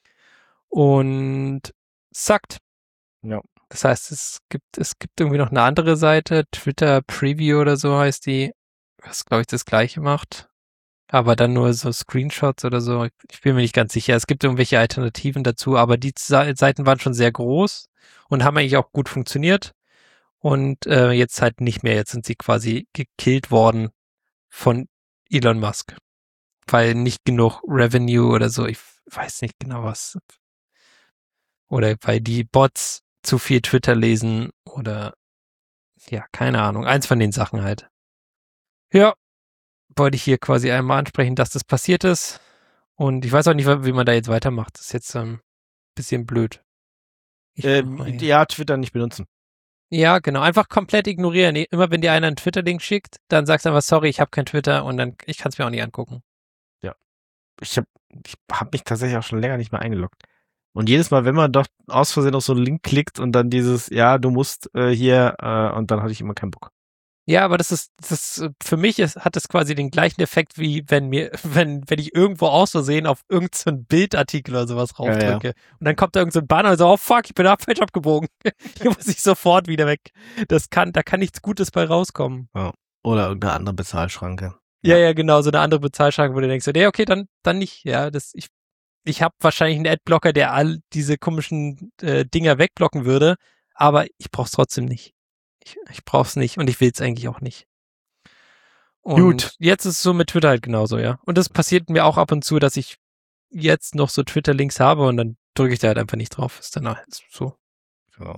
Und suckt. Ja. Das heißt, es gibt irgendwie noch eine andere Seite, Twitter Preview oder so heißt die, was glaube ich das gleiche macht. Aber dann nur so Screenshots oder so. Ich bin mir nicht ganz sicher. Es gibt irgendwelche Alternativen dazu, aber die Seiten waren schon sehr groß und haben eigentlich auch gut funktioniert. Und jetzt halt nicht mehr. Jetzt sind sie quasi gekillt worden von Elon Musk. Weil nicht genug Revenue oder so. Ich weiß nicht genau was. Oder weil die Bots zu viel Twitter lesen oder ja, keine Ahnung. Eins von den Sachen halt. Ja. Wollte ich hier quasi einmal ansprechen, dass das passiert ist. Und ich weiß auch nicht, wie man da jetzt weitermacht. Das ist jetzt ein bisschen blöd. Ja, Twitter nicht benutzen. Ja, genau. Einfach komplett ignorieren. Immer wenn dir einer einen Twitter-Link schickt, dann sagst du einfach, sorry, ich habe kein Twitter und dann, ich kann es mir auch nicht angucken. Ja. Ich hab mich tatsächlich auch schon länger nicht mehr eingeloggt. Und jedes Mal, wenn man doch aus Versehen auf so einen Link klickt und dann dieses, ja, du musst hier, und dann hatte ich immer keinen Bock. Ja, aber das für mich hat das quasi den gleichen Effekt, wie wenn ich irgendwo aus Versehen auf irgendeinen Bildartikel oder sowas raufdrücke. Ja. Und dann kommt da irgendein Banner und so, oh fuck, ich bin falsch abgebogen. Hier muss ich sofort wieder weg. Da kann nichts Gutes bei rauskommen. Ja. Oder irgendeine andere Bezahlschranke. Ja, genau, so eine andere Bezahlschranke, wo du denkst, nee, okay, dann nicht. Ja, ich habe wahrscheinlich einen Adblocker, der all diese komischen Dinger wegblocken würde, aber ich brauch's trotzdem nicht. Ich brauch's nicht und ich will's eigentlich auch nicht. Und gut. Jetzt ist es so mit Twitter halt genauso, ja. Und das passiert mir auch ab und zu, dass ich jetzt noch so Twitter-Links habe und dann drücke ich da halt einfach nicht drauf. Ist dann halt so. Ja.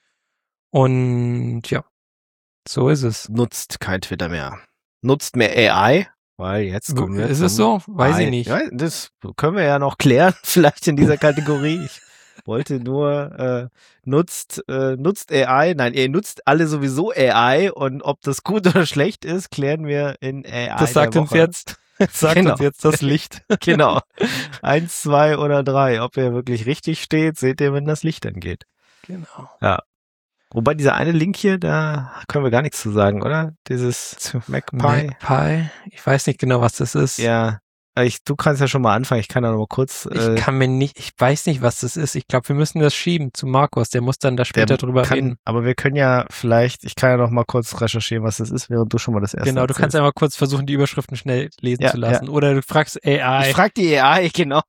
Und ja, so ist es. Nutzt kein Twitter mehr. Nutzt mehr AI, weil jetzt kommen wir. Ist es so? Weiß ich nicht. Ja, das können wir ja noch klären, vielleicht in dieser Kategorie. Ich wollte nur, nutzt AI, nein, ihr nutzt alle sowieso AI und ob das gut oder schlecht ist, klären wir in AI. Das sagt uns jetzt das Licht. Genau. 1, 2 oder 3. Ob er wirklich richtig steht, seht ihr, wenn das Licht angeht. Genau. Ja. Wobei dieser eine Link hier, da können wir gar nichts zu sagen, oder? Dieses MacPie. Ich weiß nicht genau, was das ist. Ja. du kannst ja schon mal anfangen, ich kann ja noch mal kurz. Ich weiß nicht, was das ist. Ich glaube, wir müssen das schieben zu Markus, der muss dann da später drüber reden. Aber wir können ja vielleicht, ich kann ja noch mal kurz recherchieren, was das ist, während du schon mal das erste Genau, du kannst einmal kurz versuchen, die Überschriften schnell lesen zu lassen. Ja. Oder du fragst AI. Ich frag die AI, genau.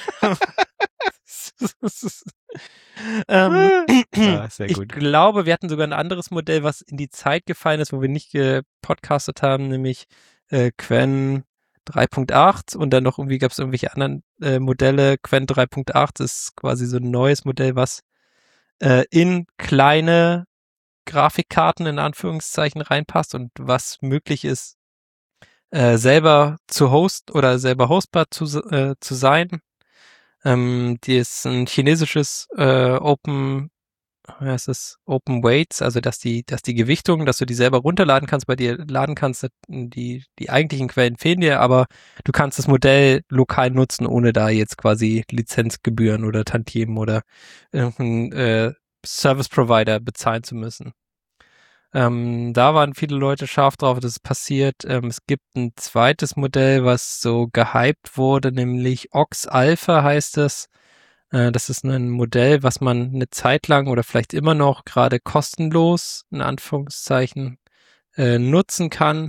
Sehr gut. Ich glaube, wir hatten sogar ein anderes Modell, was in die Zeit gefallen ist, wo wir nicht gepodcastet haben, nämlich Qwen 3.8 und dann noch irgendwie gab es irgendwelche anderen Modelle. Qwen 3.8 ist quasi so ein neues Modell, was in kleine Grafikkarten in Anführungszeichen reinpasst und was möglich ist, selber zu hosten oder selber hostbar zu sein. Die ist ein chinesisches Open Weights, also dass die Gewichtung, dass du die selber runterladen kannst, bei dir laden kannst, die eigentlichen Quellen fehlen dir, aber du kannst das Modell lokal nutzen, ohne da jetzt quasi Lizenzgebühren oder Tantiemen oder irgendeinen Service Provider bezahlen zu müssen. Da waren viele Leute scharf drauf, dass es passiert. Es gibt ein zweites Modell, was so gehypt wurde, nämlich Ox Alpha heißt es. Das ist ein Modell, was man eine Zeit lang oder vielleicht immer noch gerade kostenlos, in Anführungszeichen, nutzen kann.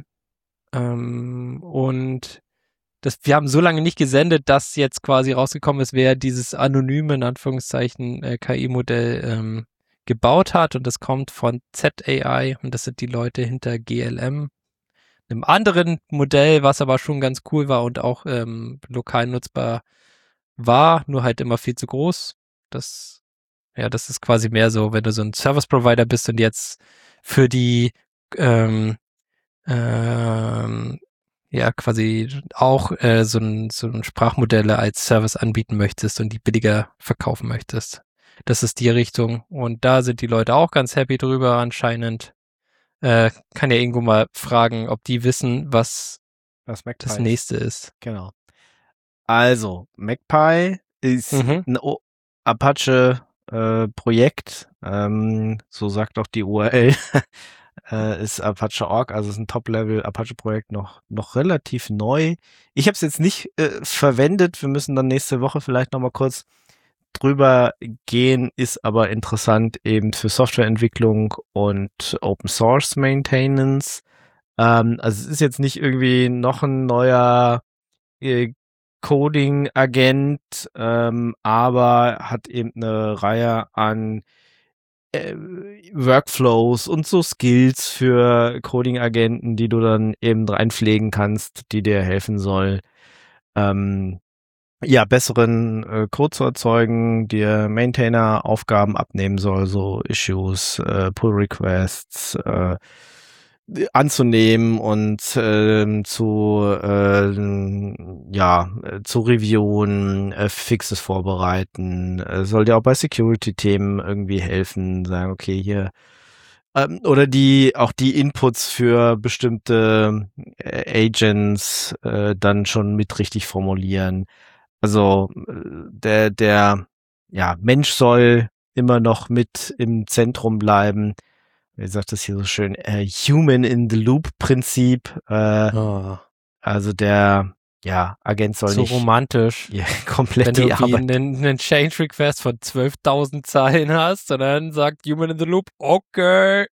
Und wir haben so lange nicht gesendet, dass jetzt quasi rausgekommen ist, wer dieses anonyme, in Anführungszeichen, KI-Modell gebaut hat. Und das kommt von ZAI und das sind die Leute hinter GLM. Einem anderen Modell, was aber schon ganz cool war und auch lokal nutzbar war, nur halt immer viel zu groß. Das ist quasi mehr so, wenn du so ein Service-Provider bist und jetzt für die quasi auch so ein Sprachmodelle als Service anbieten möchtest und die billiger verkaufen möchtest. Das ist die Richtung. Und da sind die Leute auch ganz happy drüber anscheinend. Kann ja irgendwo mal fragen, ob die wissen, was das nächste ist. Genau. Also, MacPy ist ein Apache-Projekt. So sagt auch die URL. Ist Apache.org, also ist ein Top-Level Apache-Projekt, noch relativ neu. Ich habe es jetzt nicht verwendet. Wir müssen dann nächste Woche vielleicht noch mal kurz drüber gehen, ist aber interessant eben für Softwareentwicklung und Open Source Maintenance. Also es ist jetzt nicht irgendwie noch ein neuer Coding-Agent, aber hat eben eine Reihe an Workflows und so Skills für Coding-Agenten, die du dann eben reinpflegen kannst, die dir helfen soll, besseren Code zu erzeugen, dir Maintainer-Aufgaben abnehmen soll, so Issues, Pull-Requests anzunehmen und zu reviewen, Fixes vorbereiten, soll dir auch bei Security-Themen irgendwie helfen, sagen, okay, hier oder die Inputs für bestimmte Agents dann schon mit richtig formulieren. Also der Mensch soll immer noch mit im Zentrum bleiben. Wie sagt das hier so schön? Human in the Loop Prinzip. Also der Agent soll so nicht romantisch. Komplett die Arbeit. Wenn du einen Change Request von 12.000 Zeilen hast und dann sagt Human in the Loop, okay.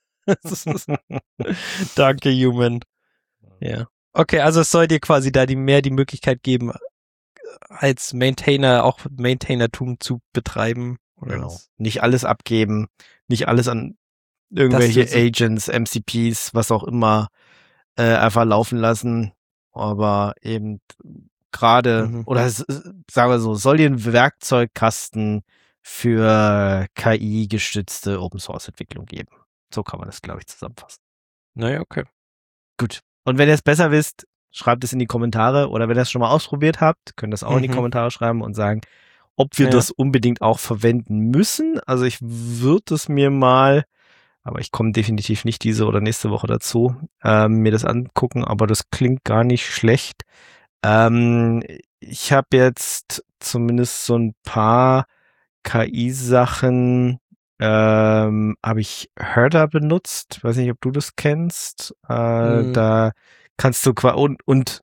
Danke, Human. Ja. Okay, also es soll dir quasi da die Möglichkeit geben, als Maintainer auch Maintainertum zu betreiben. Oder genau. Nicht alles abgeben, nicht alles an irgendwelche Agents, MCPs, was auch immer, einfach laufen lassen. Aber eben gerade, oder sagen wir so, soll dir ein Werkzeugkasten für KI-gestützte Open-Source-Entwicklung geben. So kann man das, glaube ich, zusammenfassen. Naja, okay. Gut. Und wenn ihr es besser wisst, schreibt es in die Kommentare. Oder wenn ihr es schon mal ausprobiert habt, könnt ihr es auch in die Kommentare schreiben und sagen, ob wir das unbedingt auch verwenden müssen. Also ich würde es mir mal, aber ich komme definitiv nicht diese oder nächste Woche dazu, mir das angucken. Aber das klingt gar nicht schlecht. Ich habe jetzt zumindest so ein paar KI-Sachen, habe ich Herder benutzt. Weiß nicht, ob du das kennst. Da kannst du und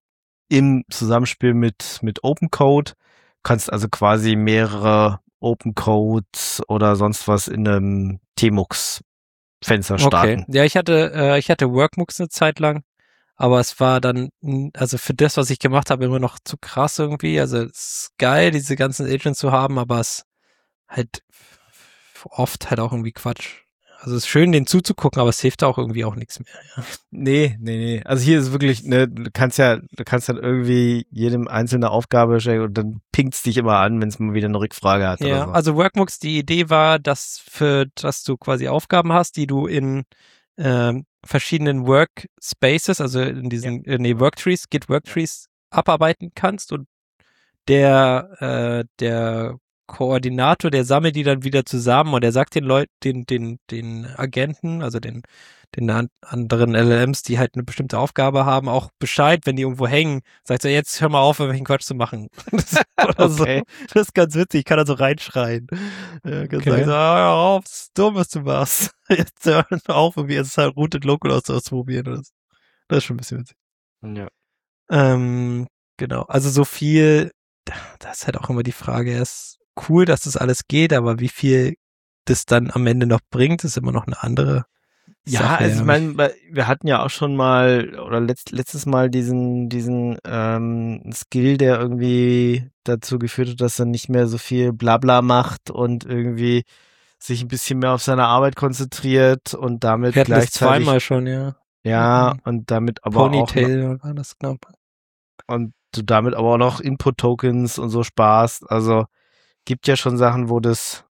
im Zusammenspiel mit Open Code. Kannst also quasi mehrere Open Codes oder sonst was in einem Tmux-Fenster starten. Okay. Ja, ich hatte Workmux eine Zeit lang, aber es war dann, also für das, was ich gemacht habe, immer noch zu krass irgendwie. Also es ist geil, diese ganzen Agents zu haben, aber es halt oft halt auch irgendwie Quatsch. Also es ist schön, denen zuzugucken, aber es hilft auch irgendwie auch nichts mehr. Ja. Nee. Also hier ist wirklich, ne, du kannst dann irgendwie jedem einzelne Aufgabe stellen und dann pingt's dich immer an, wenn es mal wieder eine Rückfrage hat. Ja, oder so. Also Workmux, die Idee war, dass du quasi Aufgaben hast, die du in verschiedenen Workspaces, also in diesen Worktrees, Git Worktrees abarbeiten kannst und der Koordinator, der sammelt die dann wieder zusammen und er sagt den Leuten, den Agenten, also den anderen LLMs, die halt eine bestimmte Aufgabe haben, auch Bescheid, wenn die irgendwo hängen. Sagt er, jetzt hör mal auf, irgendwelchen Quatsch zu machen. Oder so. Das ist ganz witzig, ich kann da so reinschreien. Ja, kann sagen, hör auf, das ist dumm, was du machst. Jetzt hör auf, irgendwie jetzt halt Rooted Local auszuprobieren. Oder so. Das ist schon ein bisschen witzig. Ja. Genau, also so viel, das ist halt auch immer die Frage, ist cool, dass das alles geht, aber wie viel das dann am Ende noch bringt, ist immer noch eine andere Ja, Sache. also ich meine, wir hatten ja auch schon mal, oder letztes Mal diesen Skill, der irgendwie dazu geführt hat, dass er nicht mehr so viel Blabla macht und irgendwie sich ein bisschen mehr auf seine Arbeit konzentriert und damit wir hatten gleichzeitig... das zweimal schon, ja. Ja, und damit aber Ponytail war das knapp. Und du damit aber auch noch Input-Tokens und so sparst. Also gibt ja schon Sachen, wo das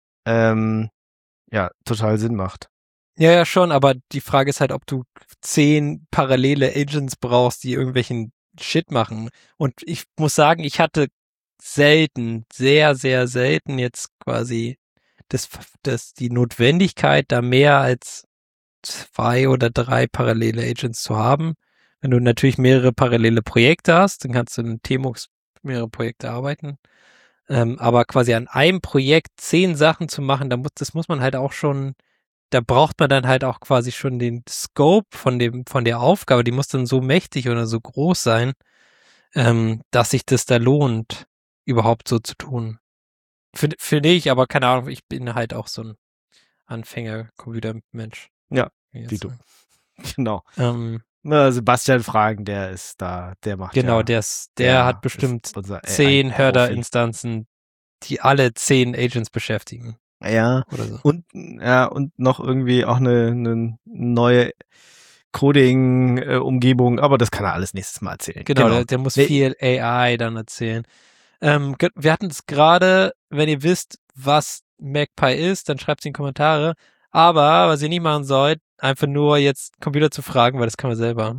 total Sinn macht. Ja, schon, aber die Frage ist halt, ob du 10 parallele Agents brauchst, die irgendwelchen Shit machen. Und ich muss sagen, ich hatte selten, sehr, sehr selten jetzt quasi die Notwendigkeit, da mehr als 2 oder 3 parallele Agents zu haben. Wenn du natürlich mehrere parallele Projekte hast, dann kannst du in Tmux mehrere Projekte arbeiten. Aber quasi an einem Projekt 10 Sachen zu machen, das muss man halt auch schon, da braucht man dann halt auch quasi schon den Scope von der Aufgabe, die muss dann so mächtig oder so groß sein, dass sich das da lohnt, überhaupt so zu tun. Finde ich, aber keine Ahnung, ich bin halt auch so ein Anfänger-Computermensch. Ja, wie du. Genau. Sebastian Fragen, der ist da, der macht genau, der hat bestimmt 10 Herder-Instanzen, die alle 10 Agents beschäftigen. Ja, oder so. Und noch irgendwie auch eine neue Coding-Umgebung, aber das kann er alles nächstes Mal erzählen. Genau. Der muss viel AI dann erzählen. Wir hatten es gerade, wenn ihr wisst, was MacPy ist, dann schreibt es in die Kommentare. Aber was ihr nicht machen sollt, einfach nur jetzt Computer zu fragen, weil das kann man selber.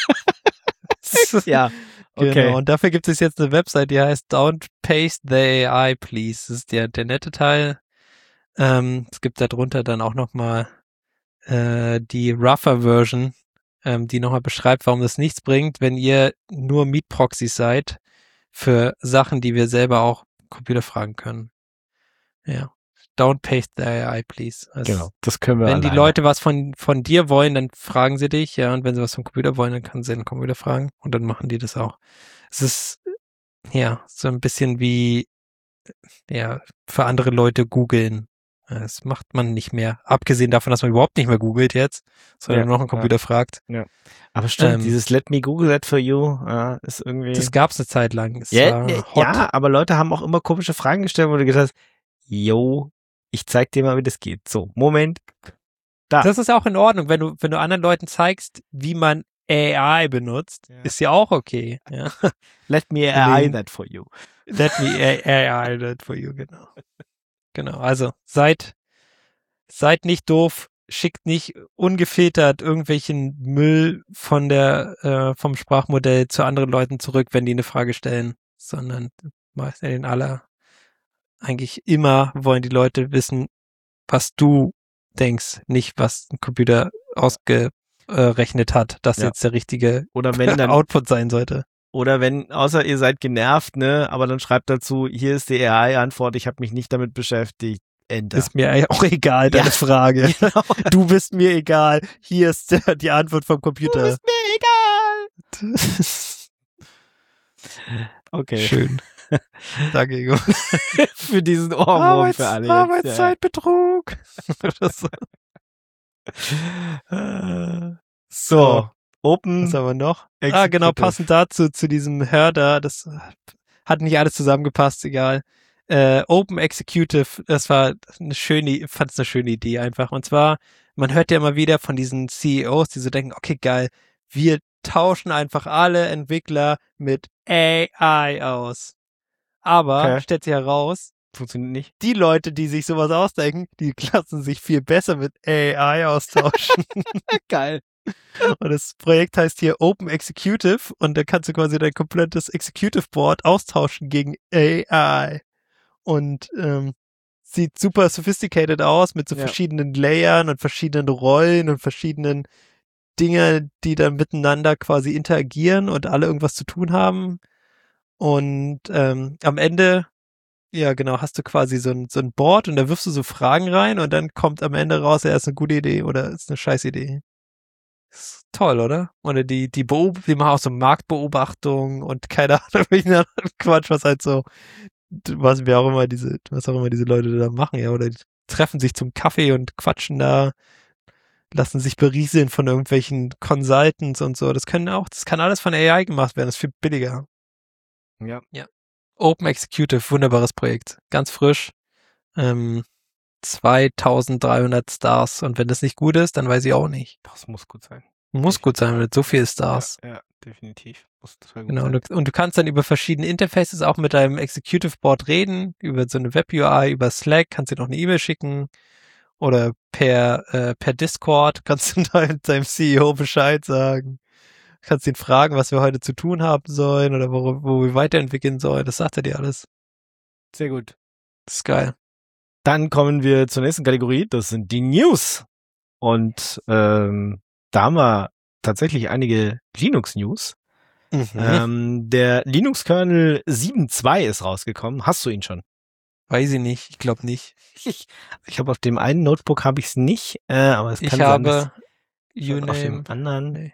Ja, okay. Genau. Und dafür gibt es jetzt eine Website, die heißt Don't Paste the AI, please. Das ist der nette Teil. Es gibt da drunter dann auch nochmal die rougher Version, die nochmal beschreibt, warum das nichts bringt, wenn ihr nur Meet-Proxys seid für Sachen, die wir selber auch Computer fragen können. Ja. Don't paste the AI, please. Also, genau, das können wir Wenn die Leute was von dir wollen, dann fragen sie dich, ja, und wenn sie was vom Computer wollen, dann können sie den Computer fragen und dann machen die das auch. Es ist, ja, so ein bisschen wie, ja, für andere Leute googeln. Das macht man nicht mehr. Abgesehen davon, dass man überhaupt nicht mehr googelt jetzt, sondern noch einen Computer fragt. Ja. Aber stimmt, dieses Let me Google that for you ist irgendwie... Das gab's eine Zeit lang. Ja, aber Leute haben auch immer komische Fragen gestellt, wo du gesagt hast, yo, ich zeig dir mal, wie das geht. So, Moment. Da. Das ist auch in Ordnung, wenn du anderen Leuten zeigst, wie man AI benutzt, ist ja auch okay. Ja. Let me AI that for you. Let me AI that for you, genau. Genau, also seid nicht doof, schickt nicht ungefiltert irgendwelchen Müll vom Sprachmodell zu anderen Leuten zurück, wenn die eine Frage stellen, sondern eigentlich immer wollen die Leute wissen, was du denkst, nicht was ein Computer ausgerechnet hat, dass jetzt der richtige Output sein sollte. Oder außer ihr seid genervt, ne, aber dann schreibt dazu, hier ist die AI-Antwort, ich habe mich nicht damit beschäftigt. Enter. Ist mir auch egal, deine Frage. Genau. Du bist mir egal. Hier ist die Antwort vom Computer. Du bist mir egal. Okay. Schön. Danke, Ingo. Für diesen Ohrwurm für alle. Arbeitszeitbetrug. So, Open. Was haben wir noch? Executive. Genau, passend dazu, zu diesem Hörder, das hat nicht alles zusammengepasst, egal. Open Executive, das war fand es eine schöne Idee einfach. Und zwar, man hört ja immer wieder von diesen CEOs, die so denken, okay, geil, wir tauschen einfach alle Entwickler mit AI aus. Aber, stellt sich heraus, funktioniert nicht. Die Leute, die sich sowas ausdenken, die lassen sich viel besser mit AI austauschen. Geil. Und das Projekt heißt hier Open Executive und da kannst du quasi dein komplettes Executive Board austauschen gegen AI. Und sieht super sophisticated aus mit so verschiedenen Layern und verschiedenen Rollen und verschiedenen Dinge, die dann miteinander quasi interagieren und alle irgendwas zu tun haben. Und am Ende, ja genau, hast du quasi so ein Board und da wirfst du so Fragen rein und dann kommt am Ende raus, ist eine gute Idee oder ist eine scheiß Idee. Ist toll, oder? Oder die machen auch so Marktbeobachtung und keine Ahnung, welchen anderen Quatsch, was halt so, was auch immer diese Leute da machen, ja, oder die treffen sich zum Kaffee und quatschen da, lassen sich berieseln von irgendwelchen Consultants und so. Das kann alles von AI gemacht werden, das ist viel billiger. Ja. Open Executive, wunderbares Projekt. Ganz frisch. 2300 Stars. Und wenn das nicht gut ist, dann weiß ich auch nicht. Das muss gut sein. Muss gut sein mit so vielen Stars. Ja, definitiv. Muss total gut genau. sein. Und du kannst dann über verschiedene Interfaces auch mit deinem Executive Board reden. Über so eine Web-UI, über Slack. Kannst dir noch eine E-Mail schicken. Oder per Discord kannst du deinem CEO Bescheid sagen. Kannst ihn fragen, was wir heute zu tun haben sollen oder wo wir weiterentwickeln sollen. Das sagt er dir alles. Sehr gut. Das ist geil. Dann kommen wir zur nächsten Kategorie. Das sind die News. Und da haben wir tatsächlich einige Linux-News. Der Linux-Kernel 7.2 ist rausgekommen. Hast du ihn schon? Weiß ich nicht. Ich glaube nicht. Ich habe auf dem einen Notebook habe ich es nicht, aber es kann sein, dass auf dem anderen. Nee.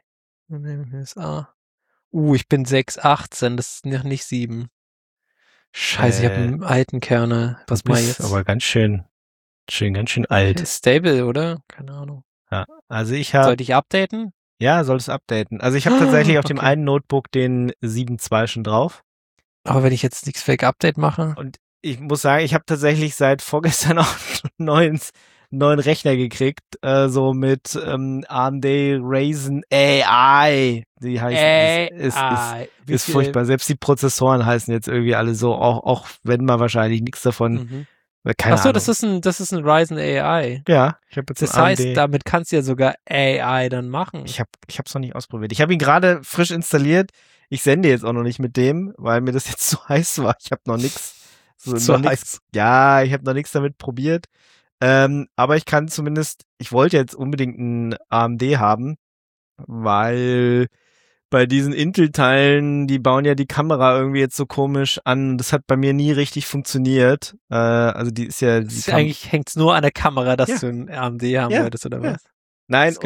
Ich bin 6.18, das ist noch nicht 7. Scheiße, ich habe einen alten Kernel. Was mache ich jetzt? Aber ganz schön alt. Stable, oder? Keine Ahnung. Ja, also ich habe. Sollte ich updaten? Ja, solltest updaten. Also ich habe tatsächlich auf dem einen Notebook den 7.2 schon drauf. Aber wenn ich jetzt nichts Fake Update mache? Und ich muss sagen, ich habe tatsächlich seit vorgestern auch einen neuen Rechner gekriegt, so mit AMD Ryzen AI. Die heißt, ist furchtbar. Selbst die Prozessoren heißen jetzt irgendwie alle so, auch wenn man wahrscheinlich nichts davon. Keine Ahnung. Das ist ein Ryzen AI. Ja, ich habe jetzt das heißt, damit kannst du ja sogar AI dann machen. Ich hab's noch nicht ausprobiert. Ich habe ihn gerade frisch installiert. Ich sende jetzt auch noch nicht mit dem, weil mir das jetzt zu heiß war. Ich habe noch nichts. Ja, ich habe noch nichts damit probiert. Aber ich kann zumindest, ich wollte jetzt unbedingt einen AMD haben, weil bei diesen Intel-Teilen, die bauen ja die Kamera irgendwie jetzt so komisch an. Das hat bei mir nie richtig funktioniert. Also die ist ja... Eigentlich hängt's nur an der Kamera, dass du einen AMD haben wolltest, oder was? Nein,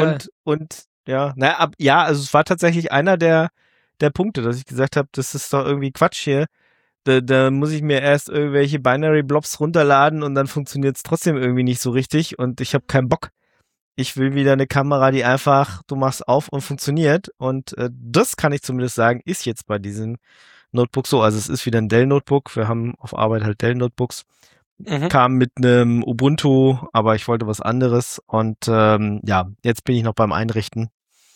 also es war tatsächlich einer der Punkte, dass ich gesagt habe, das ist doch irgendwie Quatsch hier. Da muss ich mir erst irgendwelche Binary-Blobs runterladen und dann funktioniert es trotzdem irgendwie nicht so richtig und ich habe keinen Bock. Ich will wieder eine Kamera, die einfach, du machst auf und funktioniert und das kann ich zumindest sagen, ist jetzt bei diesem Notebook so. Also es ist wieder ein Dell-Notebook, wir haben auf Arbeit halt Dell-Notebooks. Kam mit einem Ubuntu, aber ich wollte was anderes und jetzt bin ich noch beim Einrichten.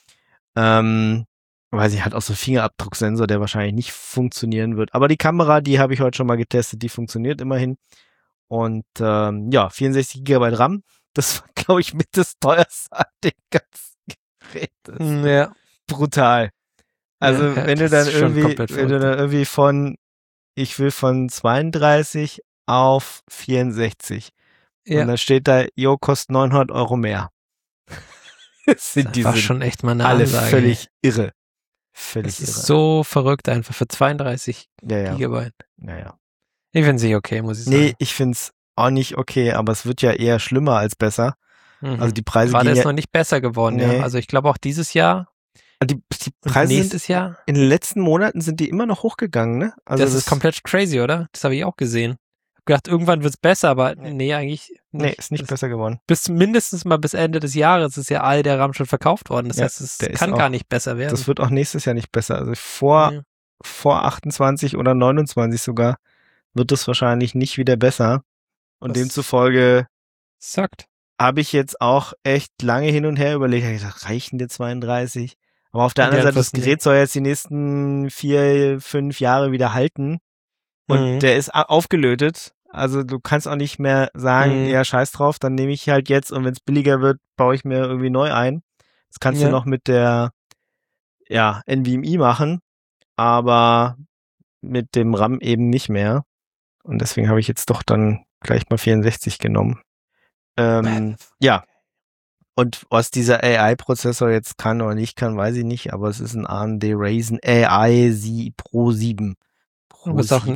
Weiß ich, hat auch so einen Fingerabdrucksensor, der wahrscheinlich nicht funktionieren wird. Aber die Kamera, die habe ich heute schon mal getestet, die funktioniert immerhin. Und 64 GB RAM, das war, glaube ich, mit das teuerste an den ganzen Gerät. Ja. Brutal. Also wenn du dann irgendwie ich will von 32 auf 64. Ja. Und dann steht da, kostet 900 € mehr. Das war schon echt mal eine alle Ansage. Völlig irre. Das ist so verrückt einfach für 32 Gigabyte. Ja. Ich finde es nicht okay, muss ich sagen. Nee, ich finde es auch nicht okay, aber es wird ja eher schlimmer als besser. Also die Preise gerade ist noch nicht besser geworden, ja. Also ich glaube auch dieses Jahr Die Preise nächstes Jahr? In den letzten Monaten sind die immer noch hochgegangen, ne? Also das ist komplett crazy, oder? Das habe ich auch gesehen. Ich habe gedacht, irgendwann wird's besser, aber nee, eigentlich nicht. Nee, ist nicht besser geworden. Mindestens bis Ende des Jahres ist ja all der RAM schon verkauft worden. Das heißt, es kann gar nicht besser werden. Das wird auch nächstes Jahr nicht besser. Also vor 28 oder 29 sogar wird es wahrscheinlich nicht wieder besser. Und demzufolge habe ich jetzt auch echt lange hin und her überlegt. Ich gesagt, reichen dir 32? Aber auf der anderen Seite, das Gerät soll jetzt die nächsten 4-5 Jahre wieder halten. Und der ist aufgelötet. Also du kannst auch nicht mehr sagen, ja, scheiß drauf, dann nehme ich halt jetzt und wenn es billiger wird, baue ich mir irgendwie neu ein. Das kannst du noch mit der NVMe machen, aber mit dem RAM eben nicht mehr. Und deswegen habe ich jetzt doch dann gleich mal 64 genommen. Ja. Und was dieser AI-Prozessor jetzt kann oder nicht kann, weiß ich nicht, aber es ist ein AMD Ryzen AI Pro 7. Du bist auch ein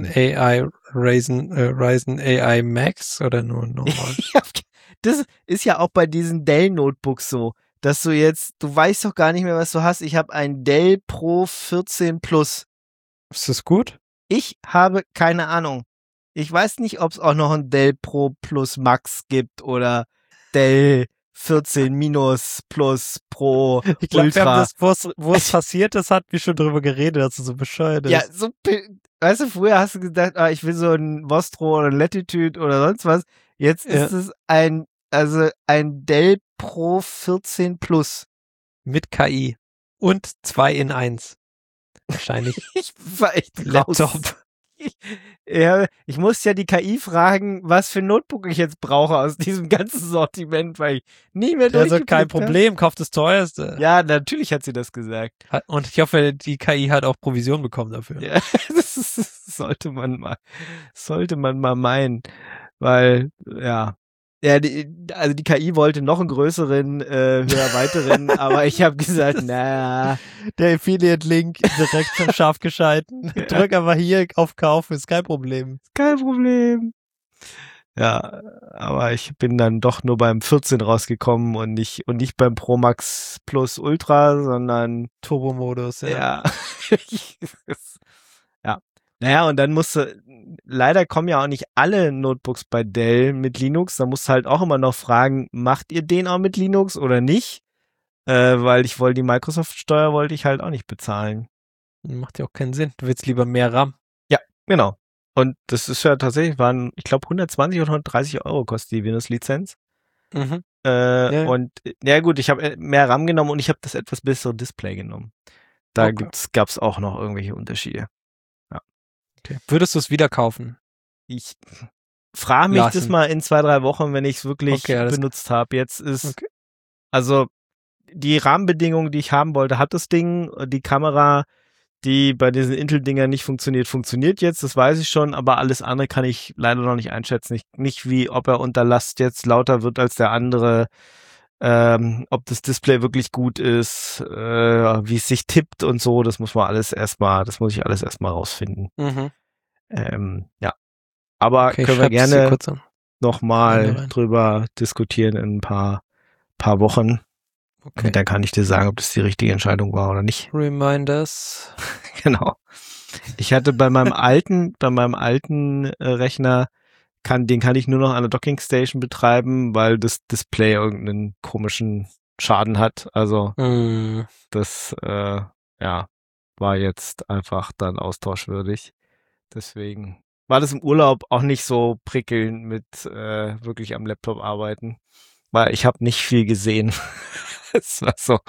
Ryzen AI Max oder nur normal? Das ist ja auch bei diesen Dell-Notebooks so, dass du weißt doch gar nicht mehr, was du hast. Ich habe ein Dell Pro 14 Plus. Ist das gut? Ich habe keine Ahnung. Ich weiß nicht, ob es auch noch ein Dell Pro Plus Max gibt oder Dell 14 Minus Plus Pro Ultra. Ich glaube, wir haben das, wo es passiert ist, hatten wir schon drüber geredet, dass du so bescheuert ist. Ja, so, weißt du, früher hast du gedacht, ich will so ein Vostro oder ein Latitude oder sonst was. Jetzt ist es ein Dell Pro 14 Plus. Mit KI. Und 2 in 1. Wahrscheinlich. Ich war echt Laptop. Ich muss ja die KI fragen, was für ein Notebook ich jetzt brauche aus diesem ganzen Sortiment, weil ich nie mehr durchgeblickt habe. Also kein Problem, kauft das teuerste. Ja, natürlich hat sie das gesagt. Und ich hoffe, die KI hat auch Provision bekommen dafür. Ja, das sollte man mal meinen, weil, also die KI wollte noch einen größeren, höher weiteren, aber ich habe gesagt, der Affiliate-Link direkt scharf geschalten. Ja. Drück aber hier auf Kauf, ist kein Problem. Kein Problem. Ja, aber ich bin dann doch nur beim 14 rausgekommen und nicht beim Pro Max Plus Ultra, sondern Turbo-Modus, ja. Ja. Naja, und dann leider kommen ja auch nicht alle Notebooks bei Dell mit Linux, da musst du halt auch immer noch fragen, macht ihr den auch mit Linux oder nicht? Weil die Microsoft-Steuer wollte ich halt auch nicht bezahlen. Macht ja auch keinen Sinn, du willst lieber mehr RAM. Ja, genau. Und das ist ja tatsächlich, ich glaube 120 oder 130 Euro kostet die Windows-Lizenz. Mhm. Und ja gut, ich habe mehr RAM genommen und ich habe das etwas bessere Display genommen. Da gab's auch noch irgendwelche Unterschiede. Okay. Würdest du es wieder kaufen? Ich frage mich das mal in 2-3 Wochen, wenn ich es wirklich benutzt habe. Jetzt ist, also die Rahmenbedingungen, die ich haben wollte, hat das Ding. Die Kamera, die bei diesen Intel-Dingern nicht funktioniert jetzt, das weiß ich schon, aber alles andere kann ich leider noch nicht einschätzen. Nicht wie, ob er unter Last jetzt lauter wird als der andere, ob das Display wirklich gut ist, wie es sich tippt und so, das muss ich alles erstmal rausfinden. Mhm. Ja. Aber können wir gerne nochmal drüber diskutieren in ein paar Wochen. Okay. Und dann kann ich dir sagen, ob das die richtige Entscheidung war oder nicht. Reminders. Genau. Ich hatte bei meinem alten Rechner, den kann ich nur noch an der Dockingstation betreiben, weil das Display irgendeinen komischen Schaden hat. Also das war jetzt einfach dann austauschwürdig. Deswegen war das im Urlaub auch nicht so prickelnd mit wirklich am Laptop arbeiten, weil ich habe nicht viel gesehen. Es war so.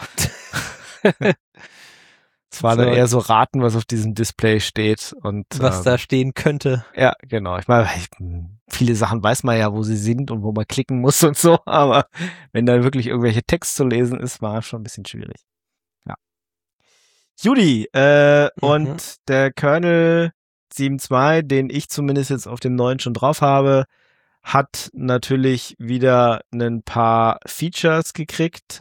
Es war dann eher so raten, was auf diesem Display steht und was da stehen könnte. Ja, genau. Ich meine, viele Sachen weiß man ja, wo sie sind und wo man klicken muss und so, aber wenn da wirklich irgendwelche Text zu lesen ist, war schon ein bisschen schwierig. Ja. Judy, und der Kernel 7.2, den ich zumindest jetzt auf dem neuen schon drauf habe, hat natürlich wieder ein paar Features gekriegt.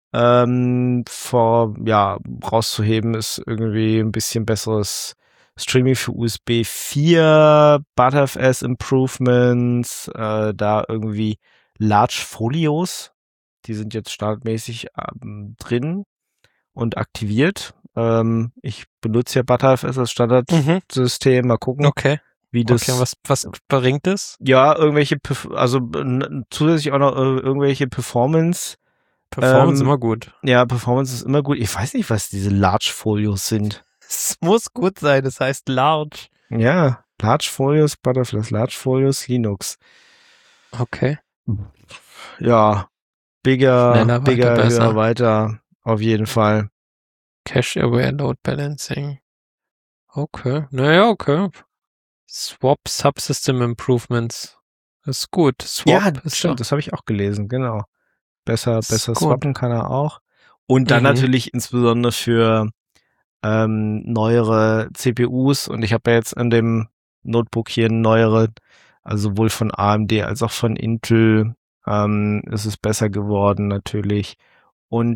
Rauszuheben ist irgendwie ein bisschen besseres Streaming für USB 4, ButterFS Improvements, da irgendwie Large Folios, die sind jetzt standardmäßig drin und aktiviert. Ich benutze ja ButterFS als Standardsystem. Mal gucken, wie das. Okay, was bringt es? Ja, irgendwelche, zusätzlich auch noch irgendwelche Performance. Performance immer gut. Ja, Performance ist immer gut. Ich weiß nicht, was diese Large-Folios sind. Es muss gut sein, das heißt Large. Ja, Large-Folios, Butterflies, Large-Folios, Linux. Okay. Ja, bigger, Schneller, höher, weiter, auf jeden Fall. Cache-Aware Load Balancing. Okay, naja, okay. Swap Subsystem Improvements. Das ist gut. Swap ist stimmt, das habe ich auch gelesen, genau. Besser swappen kann er auch. Und dann natürlich insbesondere für neuere CPUs. Und ich habe ja jetzt an dem Notebook hier neuere, also sowohl von AMD als auch von Intel ist es besser geworden natürlich. Und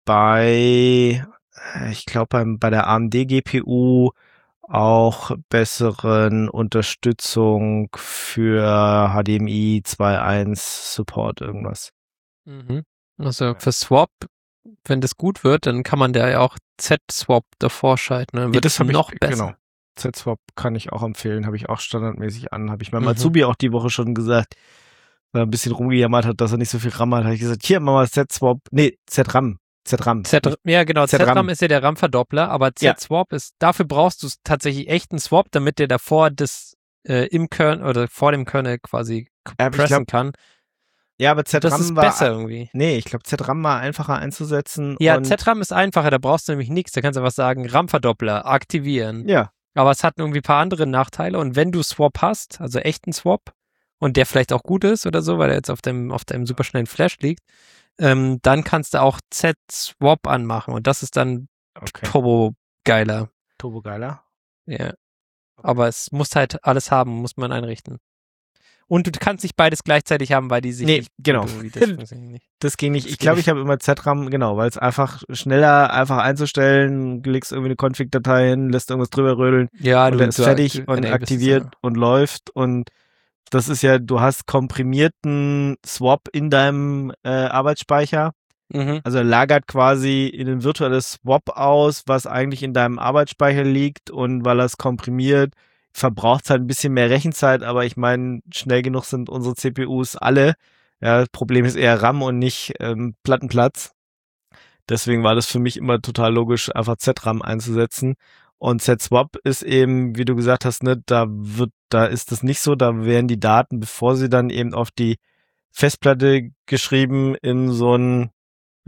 ich glaube bei der AMD GPU auch besseren Unterstützung für HDMI 2.1 Support irgendwas. Also für Swap, wenn das gut wird, dann kann man da ja auch Z-Swap davor schalten. Dann wird es noch besser. Genau. Z-Swap kann ich auch empfehlen, habe ich auch standardmäßig an. Habe ich meinem Azubi auch die Woche schon gesagt, weil er ein bisschen rumgejammert hat, dass er nicht so viel RAM hat. Habe ich gesagt, hier, mach mal Z-Swap. Nee, Z-RAM. Ja, genau. Z-RAM ist ja der RAM-Verdoppler, aber Z-Swap ist, dafür brauchst du tatsächlich echt einen Swap, damit der davor das im Kernel oder vor dem Kernel quasi pressen kann. Ja, aber Z-RAM das ist besser irgendwie. Nee, ich glaube, Z-RAM war einfacher einzusetzen. Ja, Z-RAM ist einfacher, da brauchst du nämlich nichts. Da kannst du einfach sagen, RAM-Verdoppler, aktivieren. Ja. Aber es hat irgendwie ein paar andere Nachteile. Und wenn du Swap hast, also echten Swap, und der vielleicht auch gut ist oder so, weil er jetzt auf deinem superschnellen Flash liegt, dann kannst du auch Z-Swap anmachen. Und das ist dann Turbo geiler. Turbo geiler? Ja. Okay. Aber es muss halt alles haben, muss man einrichten. Und du kannst nicht beides gleichzeitig haben, weil die sich nicht... Genau. Das ging nicht. Ich glaube, ich habe immer Z-RAM, genau, weil es einfach schneller, einfach einzustellen, legst irgendwie eine Config-Datei hin, lässt irgendwas drüber rödeln und dann ist fertig und aktiviert und läuft. Und das ist ja, du hast komprimierten Swap in deinem Arbeitsspeicher. Also er lagert quasi in ein virtuelles Swap aus, was eigentlich in deinem Arbeitsspeicher liegt, und weil er es komprimiert, verbraucht es halt ein bisschen mehr Rechenzeit, aber ich meine, schnell genug sind unsere CPUs alle. Ja, das Problem ist eher RAM und nicht Plattenplatz. Deswegen war das für mich immer total logisch, einfach Z-RAM einzusetzen. Und Z-Swap ist eben, wie du gesagt hast, ne, da ist das nicht so, da werden die Daten, bevor sie dann eben auf die Festplatte geschrieben, in so ein, die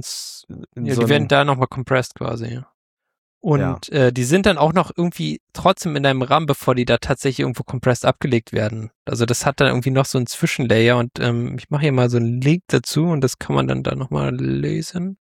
werden da nochmal compressed quasi, ja. Und die sind dann auch noch irgendwie trotzdem in deinem RAM, bevor die da tatsächlich irgendwo compressed abgelegt werden. Also das hat dann irgendwie noch so einen Zwischenlayer, und ich mache hier mal so einen Link dazu und das kann man dann da nochmal lesen.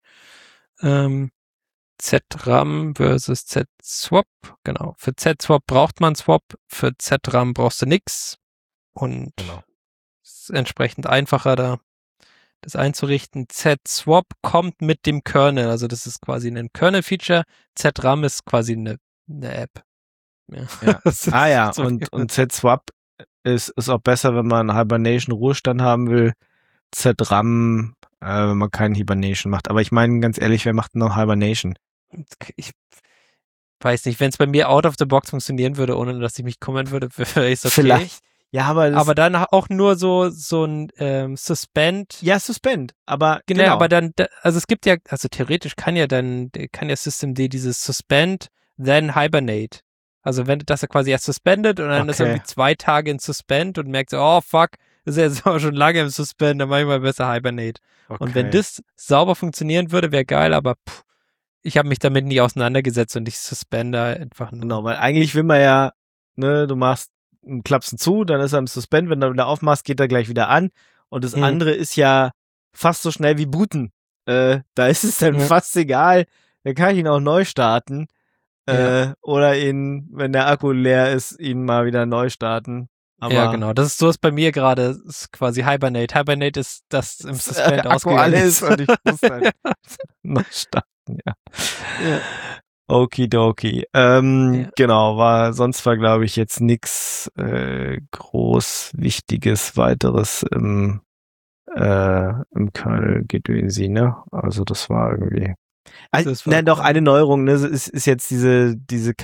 Z-RAM versus Z-Swap. Genau. Für Z-Swap braucht man Swap, für Z-RAM brauchst du nix. Und ist entsprechend einfacher da das einzurichten. Z-Swap kommt mit dem Kernel, also das ist quasi ein Kernel-Feature. Z-RAM ist quasi eine App. Ja. Und Z-Swap ist auch besser, wenn man Hibernation-Ruhestand haben will. Z-RAM, wenn man keinen Hibernation macht. Aber ich meine, ganz ehrlich, wer macht denn noch Hibernation? Ich weiß nicht, wenn es bei mir out of the box funktionieren würde, ohne dass ich mich kümmern würde, wäre es okay. Vielleicht. Ja, aber dann auch nur so ein Suspend. Ja, Suspend, aber genau. Aber dann, also es gibt ja, also theoretisch kann ja Systemd dieses Suspend, then Hibernate. Also wenn das er quasi erst suspendet und dann ist er irgendwie 2 Tage in Suspend und merkt so, oh fuck, ist er jetzt auch schon lange im Suspend, dann mach ich mal besser Hibernate. Okay. Und wenn das sauber funktionieren würde, wäre geil, aber ich habe mich damit nie auseinandergesetzt und ich suspende einfach nur. Genau, weil eigentlich will man ja, ne, du klappst ihn zu, dann ist er im Suspend, wenn du wieder aufmachst, geht er gleich wieder an. Und das andere ist ja fast so schnell wie booten. Da ist es dann fast egal, da kann ich ihn auch neu starten. Oder wenn der Akku leer ist, ihn mal wieder neu starten. Aber ja, genau. So ist bei mir gerade, ist quasi Hibernate. Hibernate ist das im Suspend ausgegangen. Alles und ich muss dann neu starten, ja. Okidoki. Genau, sonst war, glaube ich, jetzt nix groß Wichtiges weiteres im Kernel-Gedönsi, ne? Also das war irgendwie Doch, eine Neuerung, ne, ist jetzt diese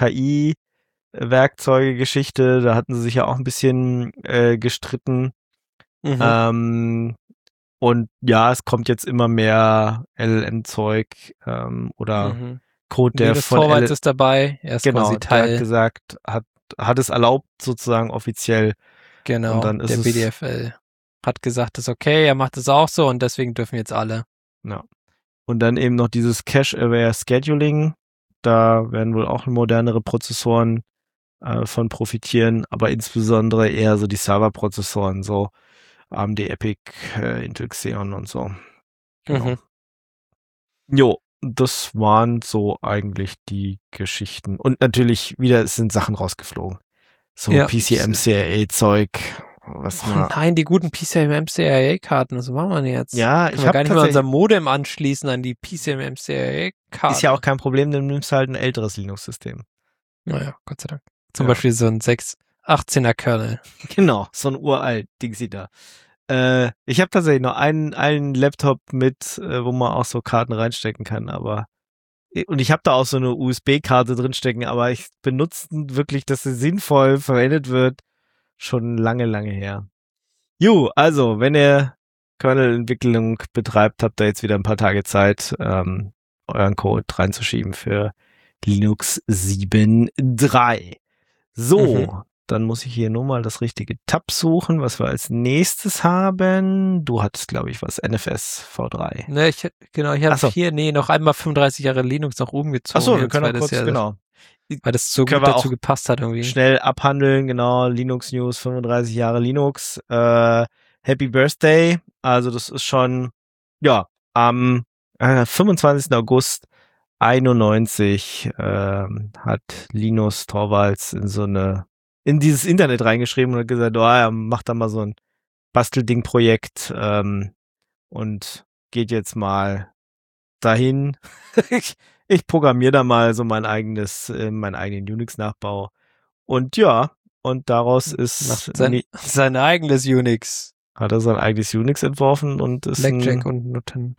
KI-Werkzeuge-Geschichte, da hatten sie sich ja auch ein bisschen gestritten. Und ja, es kommt jetzt immer mehr LLM-Zeug oder Code, der Linus von Torvalds ist dabei, er ist quasi Teil. Der hat gesagt, hat es erlaubt sozusagen offiziell. Genau, und dann ist der BDFL hat gesagt, das ist okay, er macht es auch so und deswegen dürfen jetzt alle. Ja. Und dann eben noch dieses Cache-Aware Scheduling, da werden wohl auch modernere Prozessoren von profitieren, aber insbesondere eher so die Serverprozessoren, so AMD Epic, Intel Xeon und so. Genau. Jo, das waren so eigentlich die Geschichten. Und natürlich wieder sind Sachen rausgeflogen. So PCM-CIA-Zeug. Nein, die guten PCM-CIA-Karten, was machen wir denn jetzt? Ja, ich habe gar nicht mehr unser Modem anschließen an die PCM-CIA-Karten. Ist ja auch kein Problem, dann nimmst du halt ein älteres Linux-System. Naja, Gott sei Dank. Zum Beispiel so ein 618er Kernel. Genau, so ein uralt Dingsi da. Ich habe tatsächlich noch einen Laptop mit, wo man auch so Karten reinstecken kann, und ich habe da auch so eine USB-Karte drinstecken, aber ich benutze wirklich, dass sie sinnvoll verwendet wird, schon lange, lange her. Also, wenn ihr Kernel-Entwicklung betreibt, habt ihr jetzt wieder ein paar Tage Zeit, euren Code reinzuschieben für Linux 7.3. So, dann muss ich hier nur mal das richtige Tab suchen, was wir als nächstes haben. Du hattest, glaube ich, was, NFS V3. Ne, ich habe hier, noch einmal 35 Jahre Linux nach oben gezogen. Achso, wir können auch kurz, genau. Weil das so gut dazu gepasst hat irgendwie. Schnell abhandeln, genau, Linux News, 35 Jahre Linux. Happy Birthday, also das ist schon, am 25. August 91 hat Linus Torvalds in dieses Internet reingeschrieben und hat gesagt, macht da mal so ein Bastelding-Projekt und geht jetzt mal dahin. Ich programmiere da mal so meinen eigenen Unix-Nachbau. Und und daraus ist sein eigenes Unix. Hat er sein eigenes Unix entworfen und ist Blackjack und Nutten.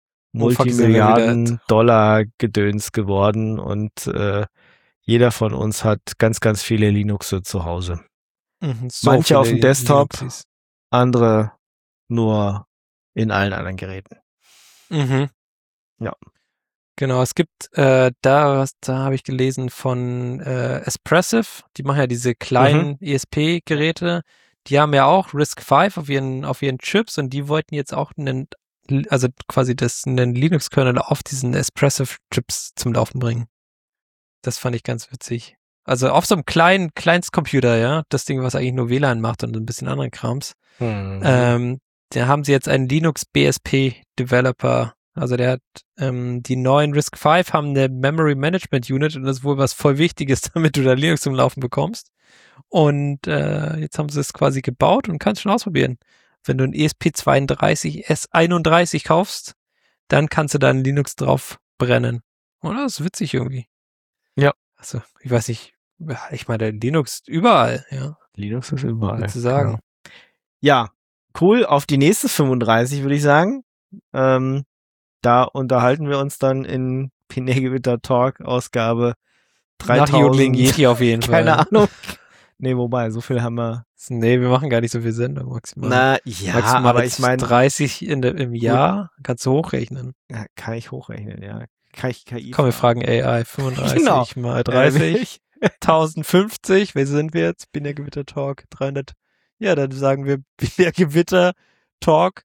Multimilliarden-Dollar-Gedöns geworden und jeder von uns hat ganz, ganz viele Linuxe zu Hause. So manche auf dem Desktop, Linuxes. Andere nur in allen anderen Geräten. Ja. Genau, es gibt, da habe ich gelesen von Espressif, die machen ja diese kleinen ESP-Geräte, die haben ja auch RISC-V auf ihren Chips und die wollten jetzt auch einen Linux-Kernel auf diesen Espressif-Chips zum Laufen bringen. Das fand ich ganz witzig. Also auf so einem kleinen Kleinstcomputer, ja, das Ding, was eigentlich nur WLAN macht und ein bisschen anderen Krams, da haben sie jetzt einen Linux BSP-Developer. Also der hat die neuen RISC-V haben eine Memory Management Unit und das ist wohl was voll Wichtiges, damit du da Linux zum Laufen bekommst. Und jetzt haben sie es quasi gebaut und kannst schon ausprobieren. Wenn du ein ESP32 S31 kaufst, dann kannst du da ein Linux drauf brennen. Und das ist witzig irgendwie. Ja. Also, ich weiß nicht, ich meine, Linux überall, ja. Linux ist überall. Sozusagen. Genau. Ja, cool. Auf die nächste 35, würde ich sagen. Da unterhalten wir uns dann in Pinnegewitter Talk Ausgabe 3000. Nach Jodling Yeti auf jeden Fall. Keine Ahnung. Nee, wobei, so viel haben wir. Nee, wir machen gar nicht so viel Sendung, maximal. Maximal aber ich meine 30 im Jahr, kannst du hochrechnen. Ja, kann ich hochrechnen, ja. Kann ich KI Komm, wir fragen AI, 35 mal 30, 1050, wer sind wir jetzt? Binärgewitter Talk, 300. Ja, dann sagen wir Binärgewitter Talk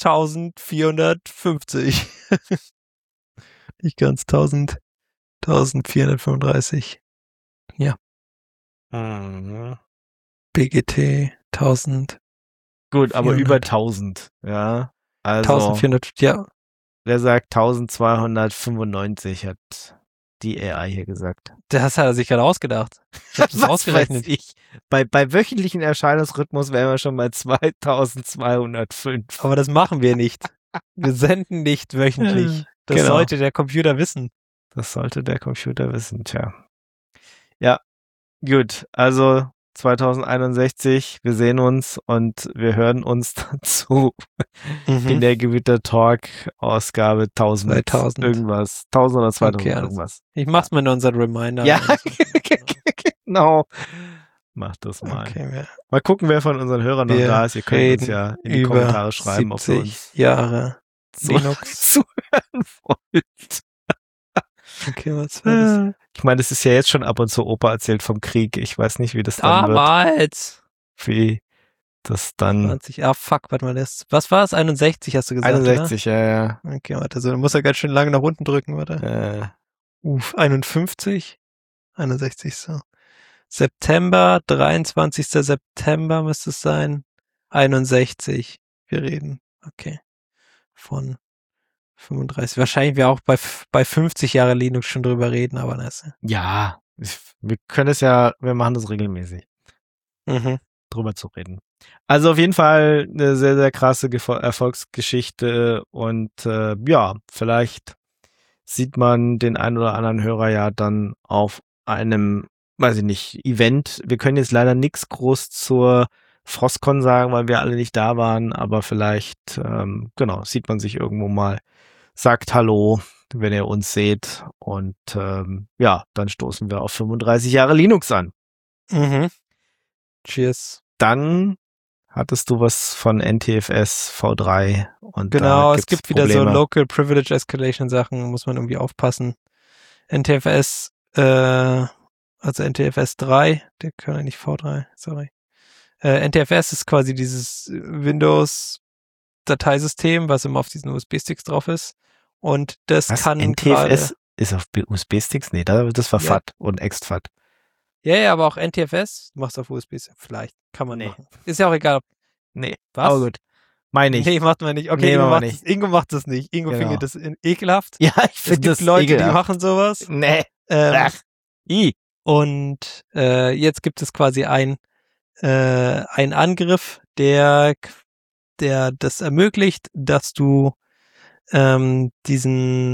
1450. Nicht ganz 1435. Ja. BGT 1000. Gut, aber 400. Über 1000, ja. Also 1400, ja. Wer sagt 1295, hat die AI hier gesagt. Das hat er sich gerade ausgedacht. Ich habe das ausgerechnet. Bei wöchentlichen Erscheinungsrhythmus wären wir schon bei 2205. Aber das machen wir nicht. Wir senden nicht wöchentlich. Das sollte der Computer wissen. Das sollte der Computer wissen, tja. Ja, gut. Also 2061. Wir sehen uns und wir hören uns dazu in der Gewitter-Talk Ausgabe 1000 irgendwas. 1000 oder 2000 irgendwas. Ich mach's mir in unseren Reminder. Ja, genau. Mach das mal. Okay, mal gucken, wer von unseren Hörern noch da ist. Ihr könnt uns ja in die Kommentare schreiben, ob ihr uns Jahre Linux zuhören wollt. Okay, was war das? Ich meine, es ist ja jetzt schon ab und zu Opa erzählt vom Krieg. Ich weiß nicht, wie das dann damals wird. Wie das dann... 20, fuck, warte mal. Was war es? 61 hast du gesagt, 61, oder? Ja. Okay, warte, so, dann muss er ganz schön lange nach unten drücken, warte. 51, 61, so. September, 23. September müsste es sein. 61. Wir reden. Okay. Von 35. Wahrscheinlich wir auch bei 50 Jahre Linux schon drüber reden, aber das. Ja, wir können es ja, wir machen das regelmäßig. Drüber zu reden. Also auf jeden Fall eine sehr, sehr krasse Erfolgsgeschichte und vielleicht sieht man den einen oder anderen Hörer ja dann auf einem, weiß ich nicht, Event. Wir können jetzt leider nichts groß zur Frostcon sagen, weil wir alle nicht da waren, aber vielleicht, sieht man sich irgendwo mal, sagt Hallo, wenn ihr uns seht und dann stoßen wir auf 35 Jahre Linux an. Cheers. Dann hattest du was von NTFS V3 und genau, es gibt wieder so Local Privilege Escalation Sachen, muss man irgendwie aufpassen. NTFS, also NTFS 3, der kann ja nicht V3, sorry. NTFS ist quasi dieses Windows-Dateisystem, was immer auf diesen USB-Sticks drauf ist. Und das kann NTFS ist auf USB-Sticks? Nee, das war FAT und ExtFAT. Ja, aber auch NTFS, du machst auf USB-Sticks. Vielleicht, kann man machen. Ist ja auch egal. Nee, was? Aber gut. Meine ich. Nee, macht man nicht. Okay, Ingo macht das nicht. Ingo findet das ekelhaft. Ja, ich finde das Leute, ekelhaft. die machen sowas. Nee. Und jetzt gibt es quasi einen Angriff, der das ermöglicht, dass du dieses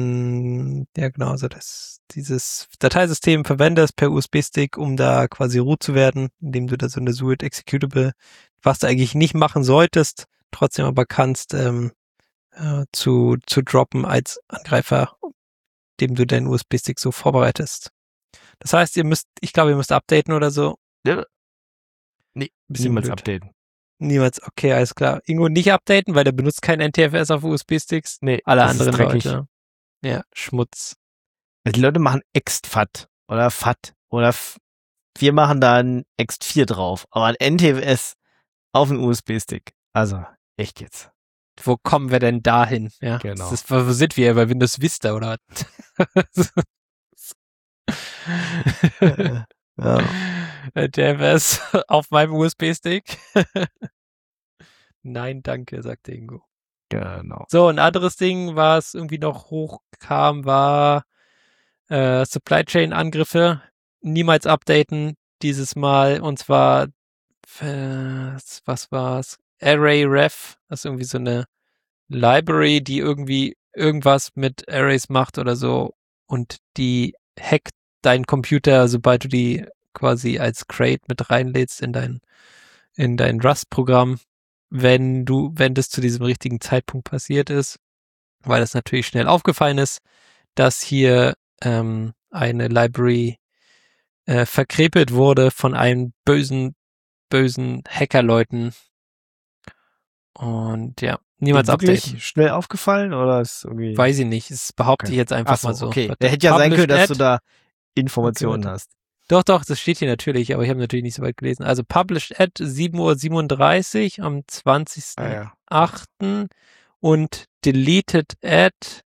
Dateisystem verwendest per USB-Stick, um da quasi root zu werden, indem du da so eine SUID Executable, was du eigentlich nicht machen solltest, trotzdem aber kannst, zu droppen als Angreifer, indem du deinen USB-Stick so vorbereitest. Das heißt, ihr müsst updaten oder so. Ja. Nee, niemals updaten. Niemals, okay, alles klar. Ingo nicht updaten, weil der benutzt kein NTFS auf USB-Sticks. Nee, alle anderen Leute. Ja, Schmutz. Die Leute machen ExtFAT oder FAT oder wir machen da ein Ext4 drauf, aber ein NTFS auf einen USB-Stick. Also, echt jetzt. Wo kommen wir denn dahin? Ja, genau. Wo sind wir? Bei Windows Vista oder was? Ja. NTFS auf meinem USB-Stick. Nein, danke, sagte Ingo. Genau. So, ein anderes Ding, was irgendwie noch hochkam, war Supply Chain Angriffe. Niemals updaten dieses Mal. Und zwar, was war's? ArrayRef. Das ist irgendwie so eine Library, die irgendwie irgendwas mit Arrays macht oder so. Und die hackt deinen Computer, sobald du die quasi als Crate mit reinlädst in dein Rust-Programm, wenn das zu diesem richtigen Zeitpunkt passiert ist, weil das natürlich schnell aufgefallen ist, dass hier eine Library verkrepelt wurde von einem bösen Hackerleuten. Und ja, niemals updaten. Schnell aufgefallen oder ist irgendwie... Weiß ich nicht, das behaupte ich jetzt einfach mal so. Okay, der hätte ja sein können, dass du da Informationen hast. Doch, das steht hier natürlich, aber ich habe natürlich nicht so weit gelesen. Also published at 7:37 Uhr am 20.08. Und deleted at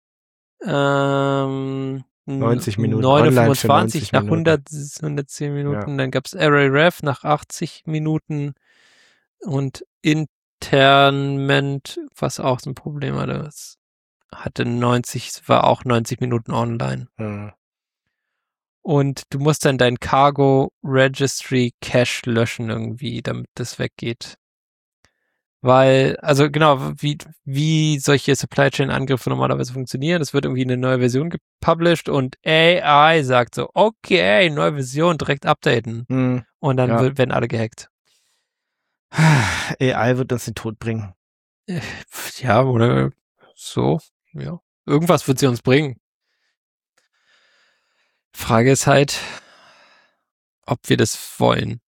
90 Minuten. 9:25 nach 110 Minuten. Ja. Dann gab es ArrayRef nach 80 Minuten und Internment, was auch so ein Problem hatte. Das war auch 90 Minuten online. Mhm. Und du musst dann dein Cargo Registry Cache löschen irgendwie, damit das weggeht. Weil, also genau, wie solche Supply Chain Angriffe normalerweise funktionieren. Es wird irgendwie eine neue Version gepublished und AI sagt so, okay, neue Version, direkt updaten. Und dann werden alle gehackt. AI wird uns den Tod bringen. Ja, oder so, ja. Irgendwas wird sie uns bringen. Frage ist halt, ob wir das wollen.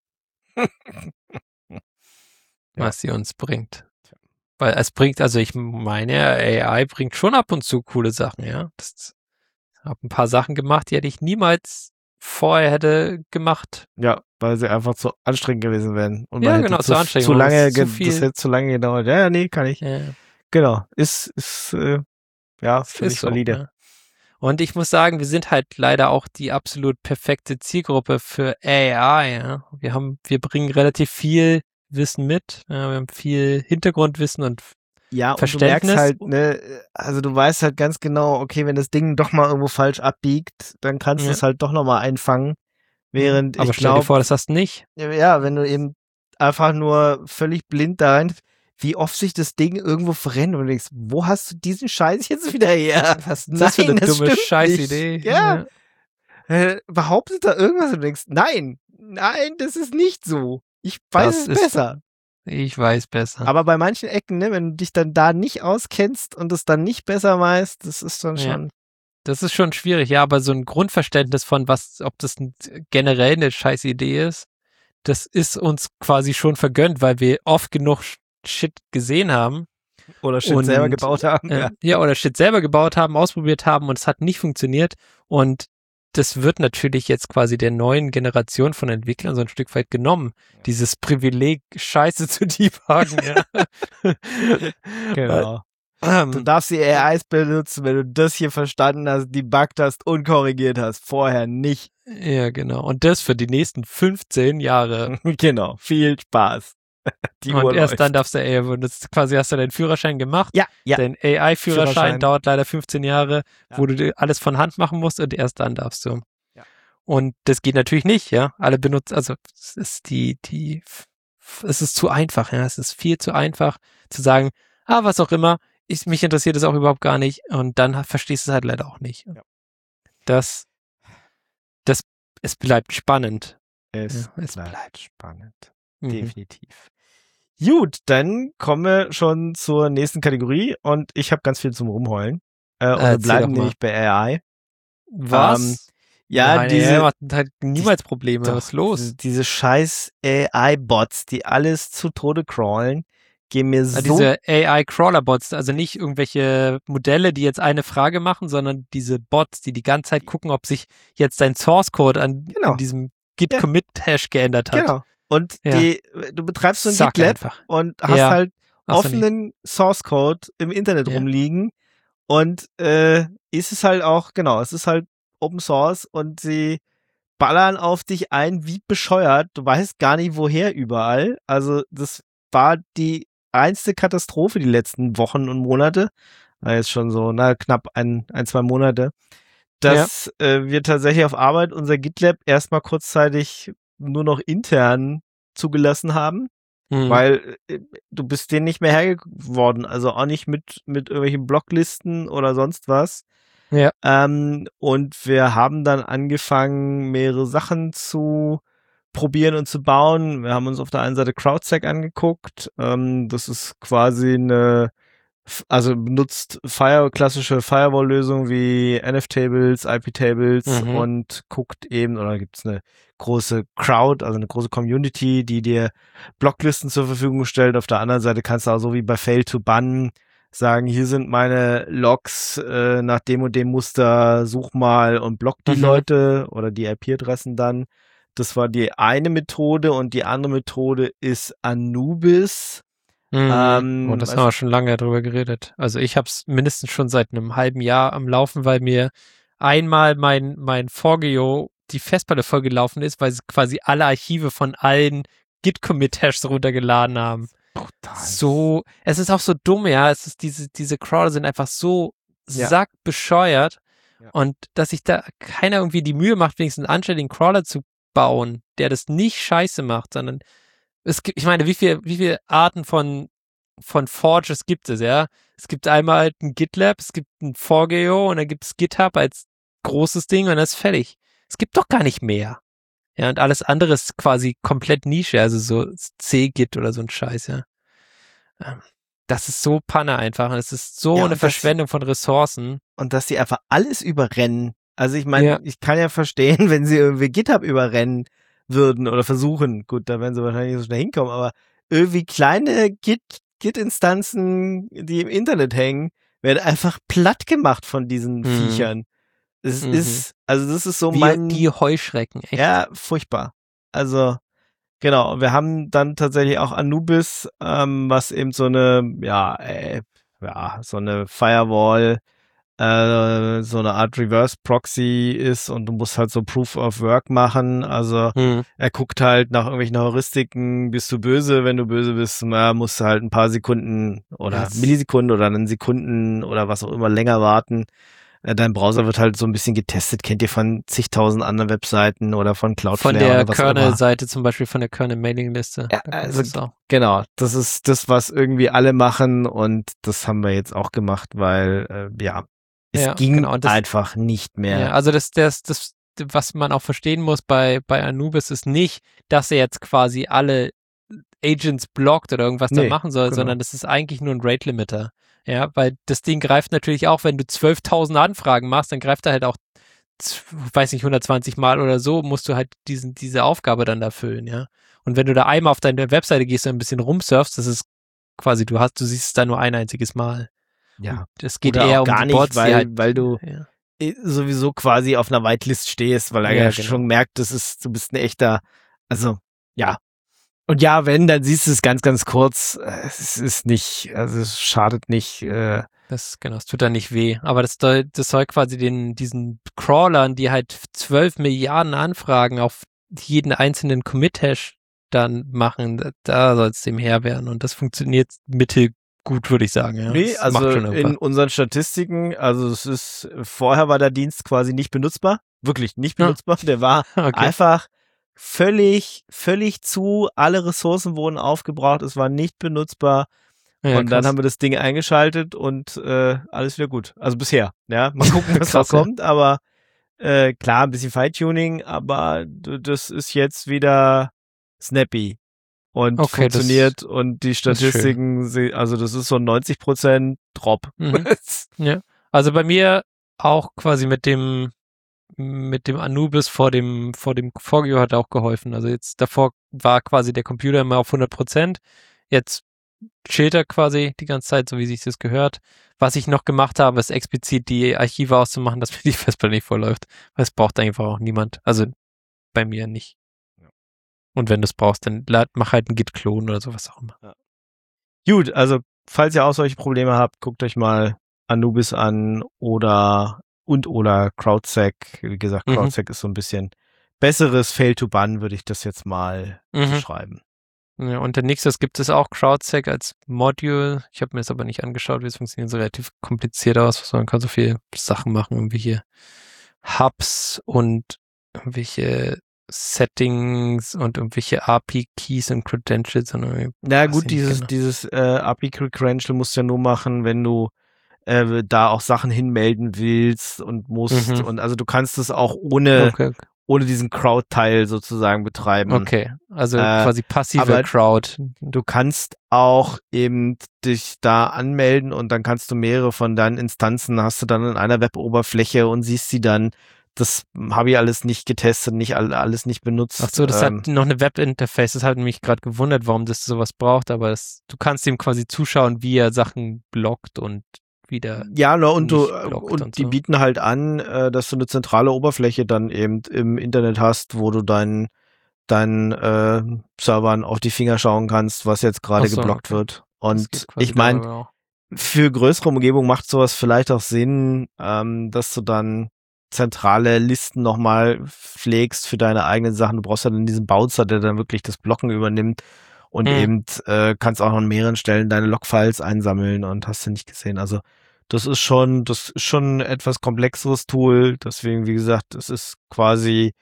Was sie uns bringt. Weil es bringt, also ich meine, AI bringt schon ab und zu coole Sachen, ja. Ich habe ein paar Sachen gemacht, die hätte ich niemals vorher hätte gemacht. Ja, weil sie einfach zu anstrengend gewesen wären. Und ja, genau, zu anstrengend. Zu lange, das hätte zu lange gedauert. Ja, nee, kann ich. Ja. Genau, ist für mich valide. So, ja. Und ich muss sagen, wir sind halt leider auch die absolut perfekte Zielgruppe für AI, ja. Wir bringen relativ viel Wissen mit. Ja, wir haben viel Hintergrundwissen und Verständnis. Und du merkst halt, ne, also du weißt halt ganz genau, okay, wenn das Ding doch mal irgendwo falsch abbiegt, dann kannst du es halt doch nochmal einfangen. Während aber stell dir vor, das hast du nicht. Ja, wenn du eben einfach nur völlig blind da rein, wie oft sich das Ding irgendwo verrennt und du denkst, wo hast du diesen Scheiß jetzt wieder her? Was ist das für eine dumme Scheißidee? Ja. Behauptet da irgendwas und du denkst, nein, das ist nicht so. Ich weiß es besser. Ich weiß besser. Aber bei manchen Ecken, ne, wenn du dich dann da nicht auskennst und es dann nicht besser weißt, das ist dann schon. Das ist schon schwierig, ja, aber so ein Grundverständnis von ob das generell eine scheiß Idee ist, das ist uns quasi schon vergönnt, weil wir oft genug Shit gesehen haben. Oder Shit selber gebaut haben. Oder Shit selber gebaut haben, ausprobiert haben und es hat nicht funktioniert. Und das wird natürlich jetzt quasi der neuen Generation von Entwicklern so ein Stück weit genommen. Ja. Dieses Privileg, Scheiße zu debuggen. Ja. Genau. Du darfst die AIs benutzen, wenn du das hier verstanden hast, debuggt hast und korrigiert hast. Vorher nicht. Ja, genau. Und das für die nächsten 15 Jahre. Genau. Viel Spaß. Und erst dann darfst du AI benutzen. Quasi hast du deinen Führerschein gemacht. Ja. Dein AI-Führerschein dauert leider 15 Jahre, wo du alles von Hand machen musst und erst dann darfst du. Ja. Und das geht natürlich nicht, ja. Alle benutzen, also es ist es ist zu einfach, ja. Es ist viel zu einfach zu sagen, was auch immer, mich interessiert es auch überhaupt gar nicht und dann verstehst du es halt leider auch nicht. Ja. Es bleibt spannend. Es bleibt spannend. Definitiv. Gut, dann kommen wir schon zur nächsten Kategorie und ich habe ganz viel zum Rumheulen. Und wir bleiben nämlich bei AI. Was? Diese hat halt niemals Probleme. Was ist los? Diese scheiß AI-Bots, die alles zu Tode crawlen, gehen mir so. Diese AI-Crawler-Bots, also nicht irgendwelche Modelle, die jetzt eine Frage machen, sondern diese Bots, die ganze Zeit gucken, ob sich jetzt dein Source-Code an diesem Git-Commit-Hash geändert hat. Genau. Und du betreibst so ein GitLab und hast halt offenen Source-Code im Internet rumliegen und ist es halt auch, es ist halt Open Source und sie ballern auf dich ein wie bescheuert. Du weißt gar nicht, woher überall. Also das war die einzige Katastrophe die letzten Wochen und Monate. Jetzt schon so, knapp 1-2 Monate. Dass wir tatsächlich auf Arbeit unser GitLab erstmal kurzzeitig nur noch intern zugelassen haben, weil du bist denen nicht mehr Herr geworden, also auch nicht mit irgendwelchen Blocklisten oder sonst was. Ja. Und wir haben dann angefangen, mehrere Sachen zu probieren und zu bauen. Wir haben uns auf der einen Seite CrowdSec angeguckt. Das ist quasi benutzt klassische Firewall-Lösungen wie NF-Tables, IP-Tables und guckt eben, oder gibt es eine große Crowd, also eine große Community, die dir Blocklisten zur Verfügung stellt. Auf der anderen Seite kannst du auch so wie bei Fail to Ban sagen, hier sind meine Logs nach dem und dem Muster, such mal und block die Leute oder die IP-Adressen dann. Das war die eine Methode und die andere Methode ist Anubis. Das haben wir schon lange drüber geredet. Also ich habe es mindestens schon seit einem halben Jahr am Laufen, weil mir einmal mein Forgeo die Festplatte vollgelaufen ist, weil sie quasi alle Archive von allen Git-Commit-Hashs runtergeladen haben. So, es ist auch so dumm, es ist diese Crawler sind einfach so sackbescheuert und dass sich da keiner irgendwie die Mühe macht, wenigstens einen anständigen Crawler zu bauen, der das nicht scheiße macht, sondern ich meine, wie viele Arten von von Forge gibt es, ja. Es gibt einmal ein GitLab, es gibt ein 4GO und dann gibt es GitHub als großes Ding und das ist fertig. Es gibt doch gar nicht mehr. Ja, und alles andere ist quasi komplett Nische, also so C-Git oder so ein Scheiß, ja. Das ist so Panne einfach. Es ist so eine Verschwendung von Ressourcen. Und dass sie einfach alles überrennen. Also ich meine, ich kann ja verstehen, wenn sie irgendwie GitHub überrennen würden oder versuchen. Gut, da werden sie wahrscheinlich nicht so schnell hinkommen, aber irgendwie kleine Git-Instanzen, die im Internet hängen, werden einfach platt gemacht von diesen Viechern. Das ist so die Heuschrecken, echt. Ja, furchtbar. Also, genau. Wir haben dann tatsächlich auch Anubis, was eben so eine, so eine Firewall, so eine Art Reverse Proxy ist und du musst halt so Proof of Work machen. Also er guckt halt nach irgendwelchen Heuristiken, bist du böse? Wenn du böse bist, musst du halt ein paar Sekunden oder Millisekunden oder einen Sekunden oder was auch immer länger warten. Dein Browser wird halt so ein bisschen getestet, kennt ihr von zigtausend anderen Webseiten oder von Cloudflare oder was Von der Kernel-Seite zum Beispiel, von der Kernel-Mailing-Liste. Ja, also genau, das ist das, was irgendwie alle machen und das haben wir jetzt auch gemacht, weil es ging einfach nicht mehr. Ja, also das, was man auch verstehen muss bei Anubis ist nicht, dass er jetzt quasi alle Agents blockt oder irgendwas da machen soll, sondern das ist eigentlich nur ein Rate-Limiter. Ja, weil das Ding greift natürlich auch, wenn du 12.000 Anfragen machst, dann greift er halt auch, weiß nicht, 120 Mal oder so, musst du halt diese Aufgabe dann erfüllen, ja. Und wenn du da einmal auf deine Webseite gehst und ein bisschen rumsurfst, das ist quasi, du siehst es da nur ein einziges Mal. Ja. Es geht eher um gar die Bots, nicht, weil du sowieso quasi auf einer Whitelist stehst, weil er schon merkt, du bist ein echter, also, ja. Und ja, wenn, dann siehst du es ganz, ganz kurz. Es ist nicht, also es schadet nicht. Es tut dann nicht weh. Aber das soll quasi diesen Crawlern, die halt 12 Milliarden Anfragen auf jeden einzelnen Commit-Hash dann machen, da soll es dem Herr werden. Und das funktioniert mittelgut, würde ich sagen. Ja. Nee, also in unseren Statistiken, vorher war der Dienst quasi nicht benutzbar. Wirklich nicht benutzbar. Der war einfach völlig zu, alle Ressourcen wurden aufgebraucht, es war nicht benutzbar und dann haben wir das Ding eingeschaltet und alles wieder gut. Also bisher, ja, mal gucken, was da kommt, aber klar, ein bisschen Feintuning, aber das ist jetzt wieder snappy und funktioniert und die Statistiken, also das ist so ein 90% Drop. Ja, also bei mir auch quasi mit dem Anubis vor dem 4GO hat auch geholfen. Also jetzt davor war quasi der Computer immer auf 100%. Jetzt chillt er quasi die ganze Zeit, so wie sich das gehört. Was ich noch gemacht habe, ist explizit die Archive auszumachen, dass mir die Festplatte nicht vorläuft. Weil es braucht einfach auch niemand. Also bei mir nicht. Ja. Und wenn du es brauchst, dann mach halt einen Git-Klon oder sowas auch immer. Ja. Gut, also falls ihr auch solche Probleme habt, guckt euch mal Anubis an oder CrowdSec. Wie gesagt, CrowdSec ist so ein bisschen besseres Fail-to-Ban, würde ich das jetzt mal beschreiben. Ja, und der nächste gibt es auch CrowdSec als Module. Ich habe mir das aber nicht angeschaut, wie es funktioniert. So relativ kompliziert aus. Man kann so viele Sachen machen, irgendwelche Hubs und irgendwelche Settings und irgendwelche API-Keys und Credentials. Na gut, dieses API-Credential musst du ja nur machen, wenn du da auch Sachen hinmelden willst und musst und also du kannst es auch ohne diesen Crowd-Teil sozusagen betreiben. Okay, also quasi passive Crowd. Du kannst auch eben dich da anmelden und dann kannst du mehrere von deinen Instanzen hast du dann in einer Web-Oberfläche und siehst sie dann. Das habe ich alles nicht getestet, alles nicht benutzt. Ach so, das hat noch eine Web-Interface. Das hat mich gerade gewundert, warum das sowas braucht, aber du kannst ihm quasi zuschauen, wie er Sachen blockt und wieder. Ja, und die bieten halt an, dass du eine zentrale Oberfläche dann eben im Internet hast, wo du deinen Servern auf die Finger schauen kannst, was jetzt gerade geblockt wird. Und ich meine, für größere Umgebungen macht sowas vielleicht auch Sinn, dass du dann zentrale Listen nochmal pflegst für deine eigenen Sachen. Du brauchst ja dann diesen Bouncer, der dann wirklich das Blocken übernimmt und eben kannst auch an mehreren Stellen deine Logfiles einsammeln und hast du nicht gesehen. Also das ist schon ein etwas komplexeres Tool. Deswegen, wie gesagt, es ist quasi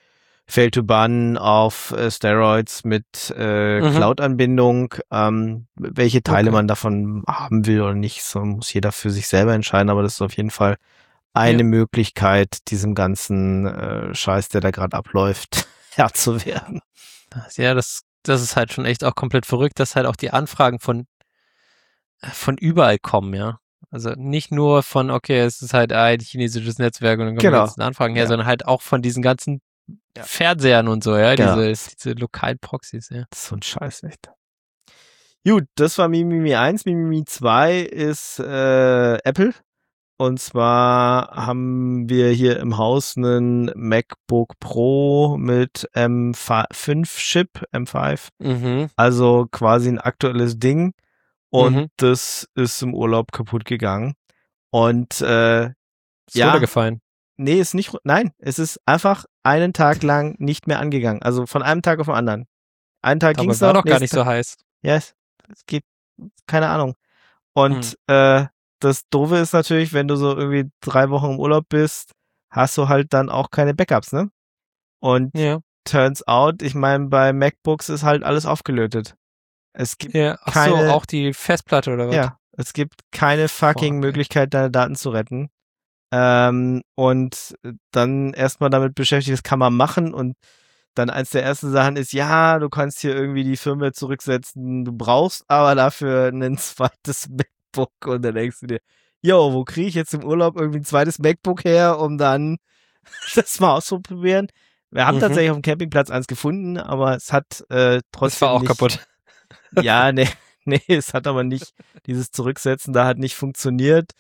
Fail to Ban auf Steroids mit Cloud-Anbindung. Welche Teile man davon haben will oder nicht, so muss jeder für sich selber entscheiden, aber das ist auf jeden Fall eine Möglichkeit, diesem ganzen Scheiß, der da gerade abläuft, Herr zu werden. Ja, das ist halt schon echt auch komplett verrückt, dass halt auch die Anfragen von überall kommen, ja. Also nicht nur von, okay, es ist halt ein chinesisches Netzwerk und dann kommen die ganzen Anfragen her, sondern halt auch von diesen ganzen Fernsehern und so, ja, diese lokalen Proxys, ja. Das ist so ein Scheiß, echt. Gut, das war Mimimi 1. Mimimi 2 ist Apple. Und zwar haben wir hier im Haus einen MacBook Pro mit M5-Chip, M5. Also quasi ein aktuelles Ding. Und das ist im Urlaub kaputt gegangen. Und ist runtergefallen. Nee, nein, es ist einfach einen Tag lang nicht mehr angegangen. Also von einem Tag auf den anderen. Einen Tag ging es noch. Aber war doch gar nicht so heiß. Ja, es geht, keine Ahnung. Und das Doofe ist natürlich, wenn du so irgendwie 3 Wochen im Urlaub bist, hast du halt dann auch keine Backups, ne? Und turns out, ich meine, bei MacBooks ist halt alles aufgelötet. Es gibt keine... auch die Festplatte oder was? Ja, es gibt keine fucking Möglichkeit, deine Daten zu retten. Und dann erstmal damit beschäftigt, das kann man machen und dann eins der ersten Sachen ist, ja, du kannst hier irgendwie die Firmware zurücksetzen, du brauchst aber dafür ein zweites MacBook und dann denkst du dir, yo, wo kriege ich jetzt im Urlaub irgendwie ein zweites MacBook her, um dann das mal auszuprobieren? Wir haben tatsächlich auf dem Campingplatz eins gefunden, aber es hat trotzdem das war auch nicht, kaputt. Ja, nee, es hat aber nicht, dieses Zurücksetzen da hat nicht funktioniert.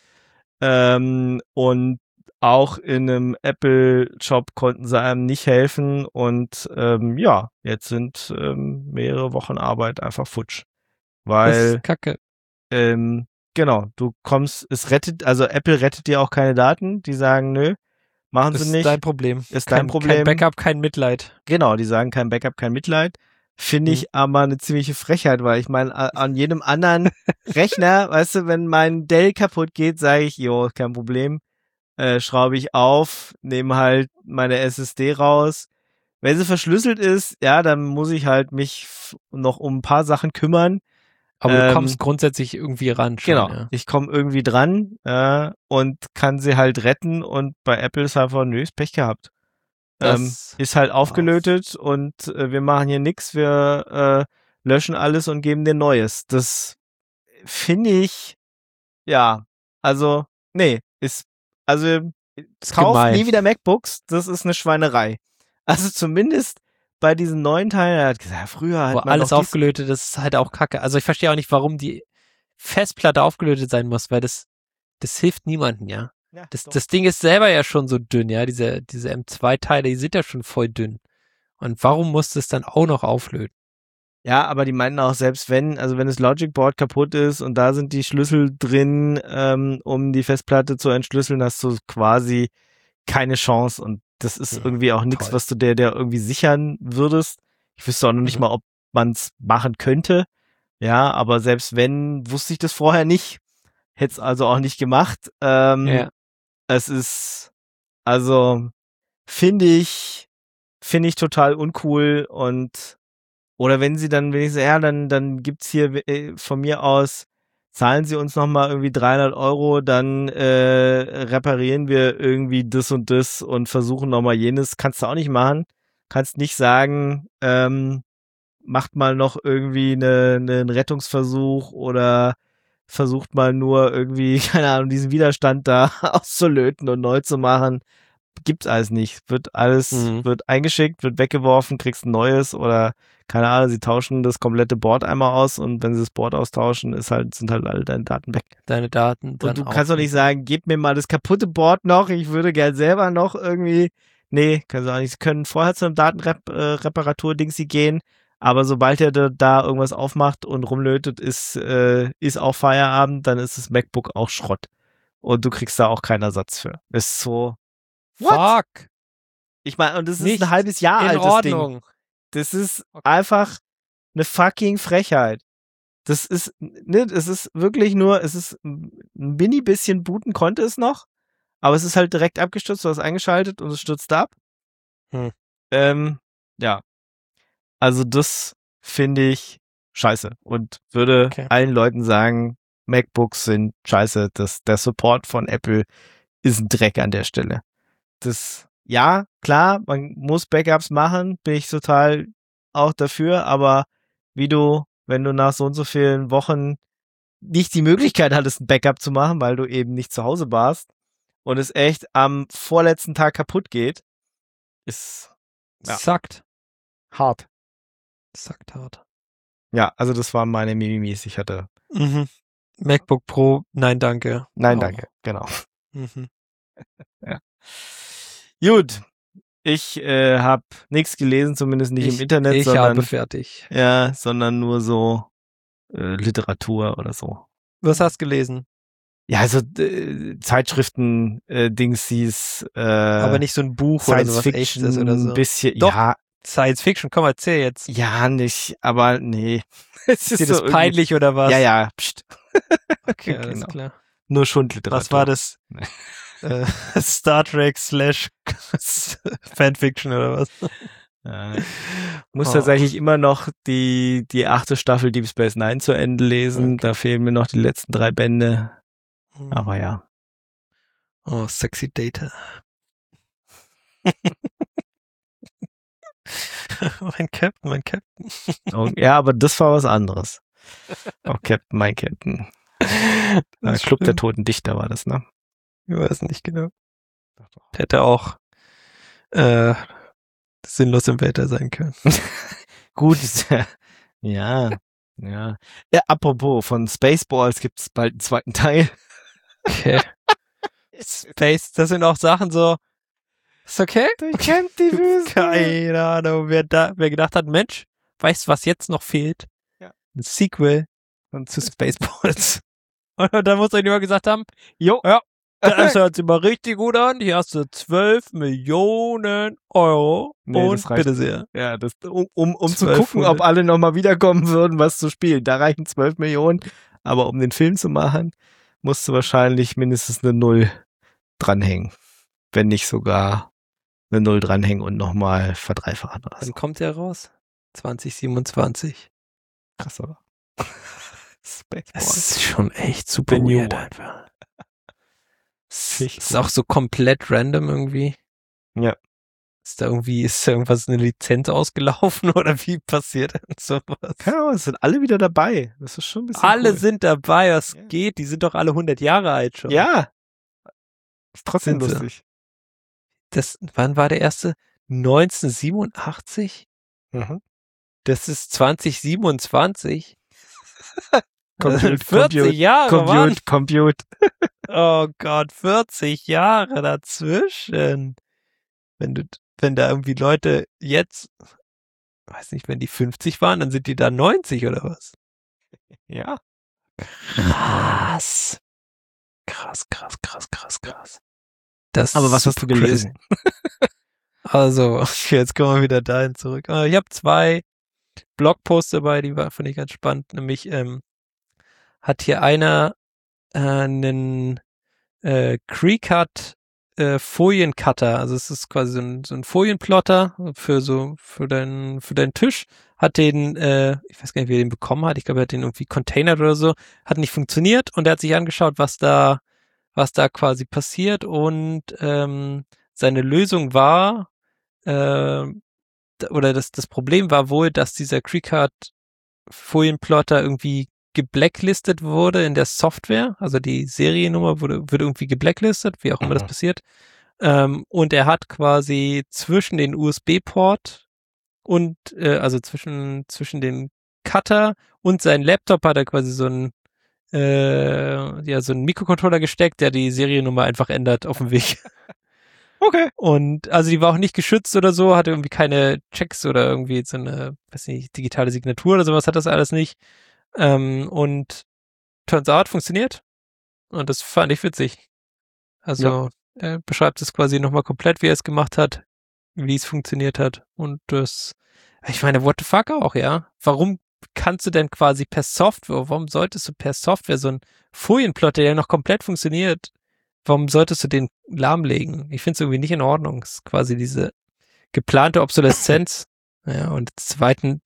Und auch in einem Apple-Shop konnten sie einem nicht helfen und jetzt sind mehrere Wochen Arbeit einfach futsch. Weil, das ist Kacke. Genau, Apple rettet dir auch keine Daten, die sagen, nö, machen sie nicht. Ist dein Problem. Ist dein Problem. Kein Backup, kein Mitleid. Genau, die sagen kein Backup, kein Mitleid. Finde ich aber eine ziemliche Frechheit, weil ich meine, an jedem anderen Rechner, weißt du, wenn mein Dell kaputt geht, sage ich, jo, kein Problem, schraube ich auf, nehme halt meine SSD raus. Wenn sie verschlüsselt ist, ja, dann muss ich halt mich noch um ein paar Sachen kümmern. Aber du kommst grundsätzlich irgendwie ran. Schon, genau, ich komme irgendwie dran und kann sie halt retten und bei Apple ist einfach, nö, ist Pech gehabt. Ist halt aufgelötet und wir machen hier nichts, wir löschen alles und geben dir Neues. Das finde ich, kauf nie wieder MacBooks, das ist eine Schweinerei. Also zumindest bei diesen neuen Teilen, er hat gesagt, früher hat man alles aufgelötet, das ist halt auch Kacke. Also ich verstehe auch nicht, warum die Festplatte aufgelötet sein muss, weil das hilft niemandem, ja. Das Ding ist selber ja schon so dünn, ja, diese M2-Teile, die sind ja schon voll dünn. Und warum musst du es dann auch noch auflöten? Ja, aber die meinten auch, selbst wenn das Logic Board kaputt ist und da sind die Schlüssel drin, um die Festplatte zu entschlüsseln, hast du quasi keine Chance und das ist irgendwie auch nichts, was du der irgendwie sichern würdest. Ich wüsste auch noch nicht mal, ob man es machen könnte. Ja, aber selbst wenn, wusste ich das vorher nicht. Hätte es also auch nicht gemacht. Es ist, also, finde ich total uncool und, oder wenn sie dann wenigstens, dann gibt's hier von mir aus, zahlen sie uns nochmal irgendwie 300 €, dann reparieren wir irgendwie das und das und versuchen nochmal jenes. Kannst du auch nicht machen. Kannst nicht sagen, macht mal noch irgendwie einen Rettungsversuch oder versucht mal nur irgendwie, keine Ahnung, diesen Widerstand da auszulöten und neu zu machen. Gibt's alles nicht. Wird eingeschickt, wird weggeworfen, kriegst ein neues oder keine Ahnung, sie tauschen das komplette Board einmal aus und wenn sie das Board austauschen, sind halt alle deine Daten weg. Deine Daten dann und du kannst doch nicht sagen, gib mir mal das kaputte Board noch, ich würde gern selber noch irgendwie, nee, können sie auch nicht. Sie können vorher zu einem Datenreparatur-Dingsi gehen, aber sobald er da irgendwas aufmacht und rumlötet, ist auch Feierabend, dann ist das MacBook auch Schrott. Und du kriegst da auch keinen Ersatz für. Ist so, what? Fuck. Ich meine, und das ist ein halbes Jahr altes Ding. Das ist einfach eine fucking Frechheit. Das ist wirklich nur, es ist ein mini bisschen booten konnte es noch, aber es ist halt direkt abgestürzt, du hast eingeschaltet und es stürzt ab. Ja. Also das finde ich scheiße und würde allen Leuten sagen, MacBooks sind scheiße. Der Support von Apple ist ein Dreck an der Stelle. Ja, klar, man muss Backups machen, bin ich total auch dafür, aber wenn du nach so und so vielen Wochen nicht die Möglichkeit hattest, ein Backup zu machen, weil du eben nicht zu Hause warst und es echt am vorletzten Tag kaputt geht, ist Sackt. Hart. Sackt hart. Ja, also das waren meine Mimimis, ich hatte. MacBook Pro, nein, danke. Nein, danke, genau. Ja. Gut, ich habe nichts gelesen, zumindest nicht im Internet, sondern habe fertig. Ja, sondern nur so Literatur oder so. Was hast du gelesen? Ja, also Zeitschriften, Dings hieß aber nicht so ein Buch Science oder sowas Fiction Echtes oder so. Ein bisschen, Doch, ja. Science Fiction, komm, erzähl jetzt. Ja, nicht, aber nee. Ist dir das peinlich oder was? Ja, pst. Okay, alles klar. Nur Schundliteratur. Was war das? Star Trek / Fanfiction oder was? Muss tatsächlich immer noch die 8. Staffel Deep Space Nine zu Ende lesen. Okay. Da fehlen mir noch die letzten 3 Bände. Aber ja. Oh, sexy Data. mein Captain. Oh, ja, aber das war was anderes. Oh, Captain, mein Captain. Club der Toten Dichter war das, ne? Ich weiß nicht genau. Hätte auch sinnlos im Weltall sein können. Gut, ja. Apropos, von Spaceballs gibt es bald einen 2. Teil. Okay. Space, das sind auch Sachen so, ist okay? Du kennst die Wüste. Keine Ahnung, wer gedacht hat, Mensch, weißt du, was jetzt noch fehlt? Ja. Ein Sequel zu Spaceballs. Und dann muss euch jemand gesagt haben, das hört sich mal richtig gut an, hier hast du 12 Millionen Euro und bitte sehr. Ja, um zu gucken, ob alle nochmal wiederkommen würden, was zu spielen. Da reichen 12 Millionen, aber um den Film zu machen, musst du wahrscheinlich mindestens eine 0 dranhängen. Wenn nicht sogar eine 0 dranhängen und nochmal verdreifachen oder so. Wann kommt der raus? 2027. Krass, oder? Das ist schon echt super weird einfach. Es ist auch so komplett random irgendwie. Ja. Ist da irgendwas, eine Lizenz ausgelaufen oder wie passiert denn sowas? Ja, es sind alle wieder dabei. Das ist schon ein bisschen alle cool. Sind dabei, was geht? Die sind doch alle 100 Jahre alt schon. Ja. Ist trotzdem lustig. Wann war der erste? 1987? Das ist 2027. 40 Jahre, Compute. Oh Gott, 40 Jahre dazwischen. Wenn da irgendwie Leute jetzt, weiß nicht, wenn die 50 waren, dann sind die da 90 oder was? Ja. Krass. Aber was hast du gelesen? Also, jetzt kommen wir wieder dahin zurück. Ich habe 2 Blogposts dabei, die fand ich ganz spannend. Nämlich hat hier einer einen Cricut Foliencutter, also es ist quasi so ein Folienplotter für deinen Tisch, hat den, ich weiß gar nicht, wie er den bekommen hat, ich glaube, er hat den irgendwie containert oder so, hat nicht funktioniert und er hat sich angeschaut, was da quasi passiert und seine Lösung war, oder das Problem war wohl, dass dieser Cricut Folienplotter irgendwie geblacklistet wurde in der Software, also die Seriennummer wird irgendwie geblacklistet, wie auch immer das passiert. Und er hat quasi zwischen den USB-Port und also zwischen den Cutter und seinen Laptop hat er quasi so einen Mikrocontroller gesteckt, der die Seriennummer einfach ändert auf dem Weg. Okay. Und also die war auch nicht geschützt oder so, hatte irgendwie keine Checks oder irgendwie so eine, weiß nicht, digitale Signatur oder sowas hat das alles nicht. Und turns out funktioniert. Und das fand ich witzig. Also er beschreibt es quasi nochmal komplett, wie er es gemacht hat, wie es funktioniert hat. Und ich meine, what the fuck auch, ja? Warum kannst du denn quasi warum solltest du per Software so einen Folienplotter, der noch komplett funktioniert, warum solltest du den lahmlegen? Ich finde es irgendwie nicht in Ordnung. Es ist quasi diese geplante Obsoleszenz und zweiten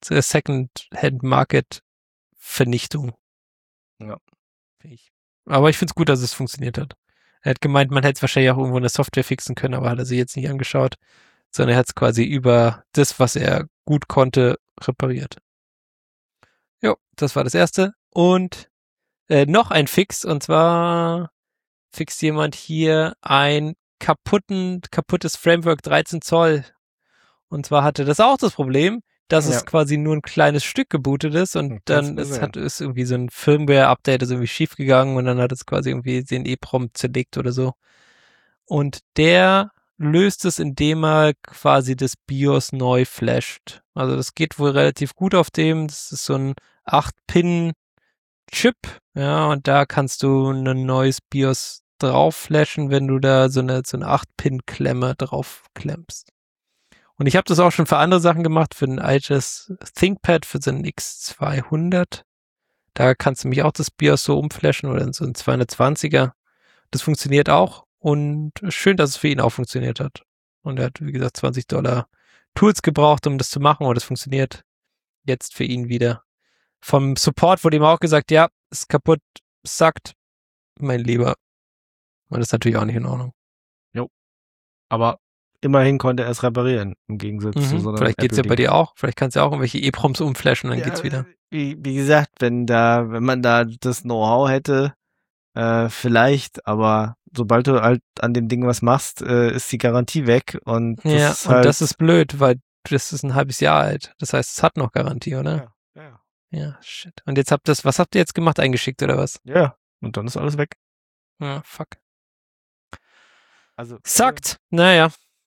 Second-Hand-Market-Vernichtung. Ja. Aber ich finde es gut, dass es funktioniert hat. Er hat gemeint, man hätte es wahrscheinlich auch irgendwo in der Software fixen können, aber hat er sich jetzt nicht angeschaut, sondern er hat es quasi über das, was er gut konnte, repariert. Jo, das war das erste. Und noch ein Fix, und zwar fixt jemand hier ein kaputtes Framework 13 Zoll. Und zwar hatte das auch das Problem, dass es quasi nur ein kleines Stück gebootet ist und dann ist irgendwie so ein Firmware-Update ist irgendwie schief gegangen und dann hat es quasi irgendwie den EEPROM zerlegt oder so. Und der löst es, indem er quasi das BIOS neu flasht. Also das geht wohl relativ gut auf dem. Das ist so ein 8-Pin-Chip, ja, und da kannst du ein neues BIOS drauf flashen, wenn du da so eine 8-Pin-Klemme drauf klemmst. Und ich habe das auch schon für andere Sachen gemacht, für ein altes ThinkPad, für so einen X200. Da kannst du mich auch das BIOS so umflashen oder so ein 220er. Das funktioniert auch und schön, dass es für ihn auch funktioniert hat. Und er hat, wie gesagt, $20 Tools gebraucht, um das zu machen, und das funktioniert jetzt für ihn wieder. Vom Support wurde ihm auch gesagt, ja, ist kaputt, sackt, mein Lieber. Und das ist natürlich auch nicht in Ordnung. Jo. Aber immerhin konnte er es reparieren, im Gegensatz zu so einem Vielleicht geht's ja bei dir auch. Vielleicht kannst du ja auch irgendwelche EEPROMs umflashen, dann geht's wieder. Wie gesagt, wenn man da das Know-how hätte, vielleicht, aber sobald du halt an dem Ding was machst, ist die Garantie weg und das das ist blöd, weil das ist ein halbes Jahr alt. Das heißt, es hat noch Garantie, oder? Ja, shit. Und jetzt was habt ihr jetzt gemacht? Eingeschickt oder was? Ja, und dann ist alles weg. Ja, fuck. Also sagt. Naja,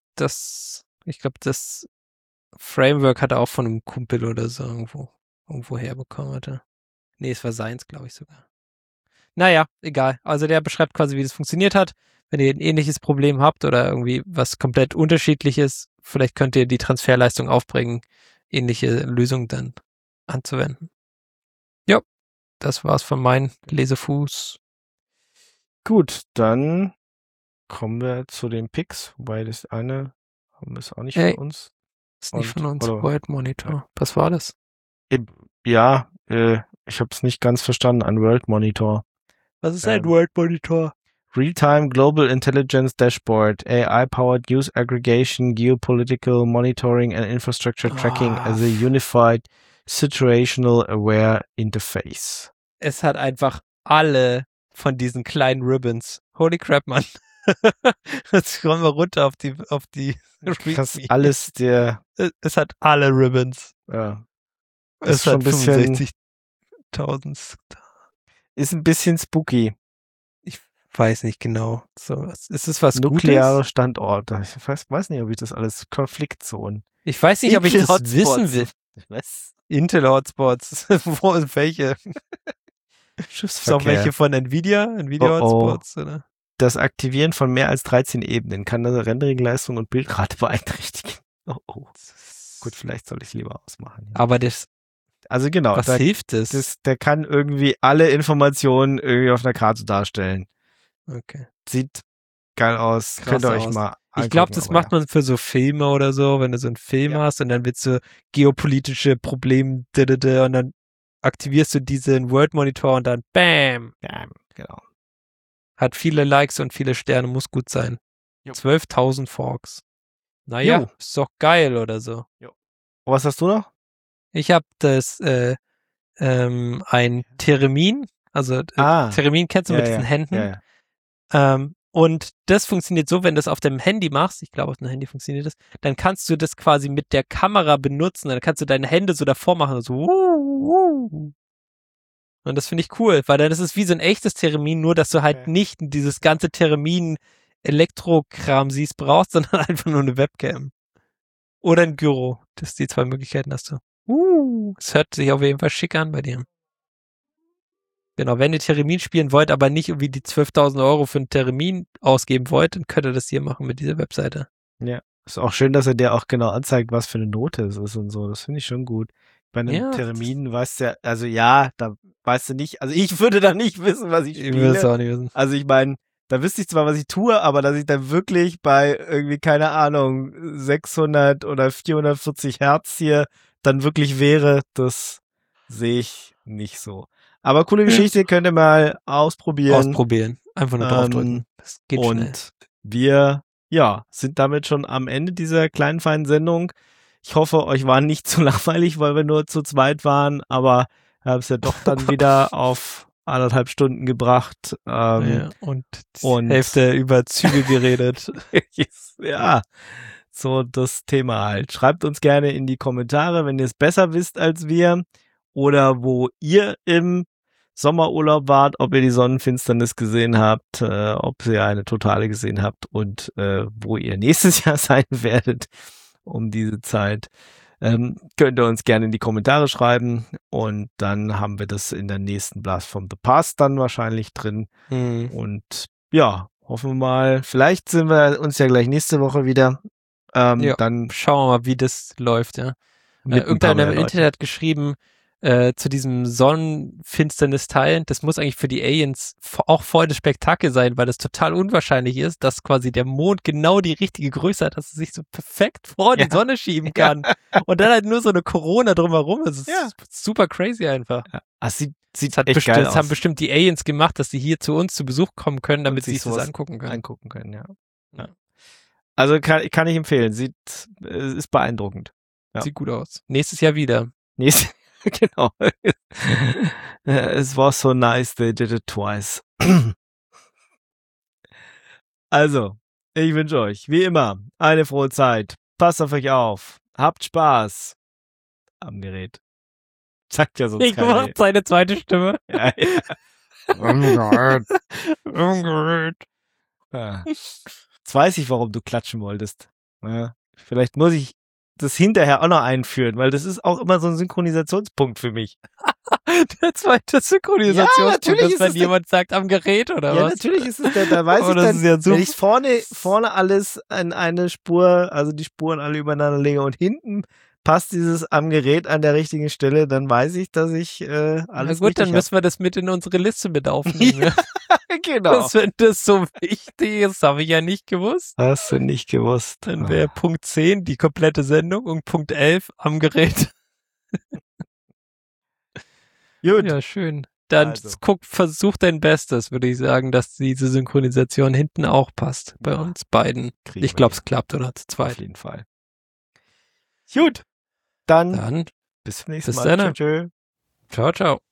ich glaube, das Framework hat er auch von einem Kumpel oder so irgendwo herbekommen, hatte. Nee, es war seins, glaube ich sogar. Naja, egal. Also der beschreibt quasi, wie das funktioniert hat. Wenn ihr ein ähnliches Problem habt oder irgendwie was komplett unterschiedliches, vielleicht könnt ihr die Transferleistung aufbringen, ähnliche Lösungen dann anzuwenden. Ja, das war's von meinem Lesefuß. Gut, dann kommen wir zu den Picks, wobei das eine haben wir es auch nicht von uns. Ist nicht von uns. World Monitor. Ja. Was war das? Ja, ich habe es nicht ganz verstanden. Ein World Monitor. Was ist ein World Monitor? Real-Time Global Intelligence Dashboard, AI-powered News Aggregation, Geopolitical Monitoring and Infrastructure Tracking as a Unified Situational Aware Interface. Es hat einfach alle von diesen kleinen Ribbons. Holy crap, Mann. Jetzt kommen wir runter auf die das alles es hat alle Ribbons. Ja. Es hat 65.000. Ist ein bisschen spooky. Ich weiß nicht genau. So, ist es was nukleare Gutes? Standorte. Ich weiß nicht, ob ich das alles Konfliktzonen. Ich weiß nicht, ob ich das wissen will. Was? Intel-Hotspots. Wo sind welche? Ist auch welche von Nvidia? Nvidia-Hotspots, oder? Das Aktivieren von mehr als 13 Ebenen kann das Renderingleistung und Bildrate beeinträchtigen. Oh. Gut, vielleicht soll ich lieber ausmachen. Ja. Aber also genau. Was hilft das? Der kann irgendwie alle Informationen irgendwie auf einer Karte darstellen. Okay. Sieht geil aus. Könnt ihr euch mal angucken. Ich glaube, das macht man für so Filme oder so, wenn du so einen Film hast und dann willst du geopolitische Probleme und dann aktivierst du diesen World Monitor und dann BAM! Bam, genau. Hat viele Likes und viele Sterne, muss gut sein. 12.000 Forks. Naja, ist doch geil oder so. Jo. Was hast du noch? Ich habe das ein Theremin, also Theremin kennst du mit diesen Händen. Ja. Und das funktioniert so, wenn du das auf dem Handy machst, ich glaube auf dem Handy funktioniert das, dann kannst du das quasi mit der Kamera benutzen, dann kannst du deine Hände so davor machen, so und das finde ich cool, weil dann ist es wie so ein echtes Theremin, nur dass du halt nicht dieses ganze Theremin-Elektrokram brauchst, sondern einfach nur eine Webcam. Oder ein Gyro. Das die zwei Möglichkeiten hast du. Es hört sich auf jeden Fall schick an bei dir. Genau, wenn ihr Theremin spielen wollt, aber nicht irgendwie die 12.000 Euro für ein Theremin ausgeben wollt, dann könnt ihr das hier machen mit dieser Webseite. Ja, ist auch schön, dass er dir auch genau anzeigt, was für eine Note es ist und so. Das finde ich schon gut. Bei einem Theremin weißt du ja, also da weißt du nicht, also ich würde da nicht wissen, was ich spiele. Ich will es auch nicht wissen. Also ich meine, Da wüsste ich zwar, was ich tue, aber dass ich dann wirklich bei irgendwie, keine Ahnung, 600 oder 440 Hertz hier dann wirklich wäre, das sehe ich nicht so. Aber coole Geschichte, könnt ihr mal ausprobieren. Einfach nur draufdrücken. Das geht und schnell. Wir, sind damit schon am Ende dieser kleinen, feinen Sendung. Ich hoffe, euch war nicht zu langweilig, weil wir nur zu zweit waren, aber wir haben es ja doch dann wieder auf 1,5 Stunden gebracht. Und Hälfte über Züge geredet. Ja, so das Thema halt. Schreibt uns gerne in die Kommentare, wenn ihr es besser wisst als wir oder wo ihr im Sommerurlaub wart, ob ihr die Sonnenfinsternis gesehen habt, ob ihr eine totale gesehen habt und wo ihr nächstes Jahr sein werdet um diese Zeit. Könnt ihr uns gerne in die Kommentare schreiben und dann haben wir das in der nächsten Blast from the Past dann wahrscheinlich drin. Und ja, hoffen wir mal, vielleicht sind wir uns ja gleich nächste Woche wieder. Dann schauen wir mal, wie das läuft, ja. Irgendeiner im Internet hat geschrieben, zu diesem Sonnenfinsternis-Teil, das muss eigentlich für die Aliens auch voll das Spektakel sein, weil das total unwahrscheinlich ist, dass quasi der Mond genau die richtige Größe hat, dass es sich so perfekt vor die Sonne schieben kann. Und dann halt nur so eine Corona drumherum. Das ist super crazy einfach. Ja. Also sieht echt geil aus. Das haben bestimmt die Aliens gemacht, dass sie hier zu uns zu Besuch kommen können, damit sie sich das angucken können. Ja. Also kann ich empfehlen. Ist beeindruckend. Ja. Sieht gut aus. Nächstes Jahr wieder. Genau. Es war so nice, they did it twice. Also, ich wünsche euch, wie immer, eine frohe Zeit. Passt auf euch auf. Habt Spaß am Gerät. Sagt ja sonst Ich mach seine zweite Stimme. Ja. Jetzt weiß ich, warum du klatschen wolltest. Ja, vielleicht muss ich das hinterher auch noch einführen, weil das ist auch immer so ein Synchronisationspunkt für mich. Der zweite Synchronisationspunkt, dass wenn jemand sagt am Gerät oder was? Ja, natürlich ist es da weiß ich dann, wenn ich vorne alles in eine Spur, also die Spuren alle übereinander lege und hinten passt dieses am Gerät an der richtigen Stelle, dann weiß ich, dass ich alles Na gut, dann müssen wir das mit in unsere Liste mit aufnehmen. Ja. Genau. Wenn das so wichtig ist, habe ich ja nicht gewusst. Hast du nicht gewusst. Dann wäre Punkt 10 die komplette Sendung und Punkt 11 am Gerät. Gut. Ja, schön. Dann versuch dein Bestes, würde ich sagen, dass diese Synchronisation hinten auch passt. Bei uns beiden. Ich glaube, es klappt, oder? Zu zweit. Auf jeden Fall. Gut. Dann bis zum nächsten Mal. Ciao, ciao.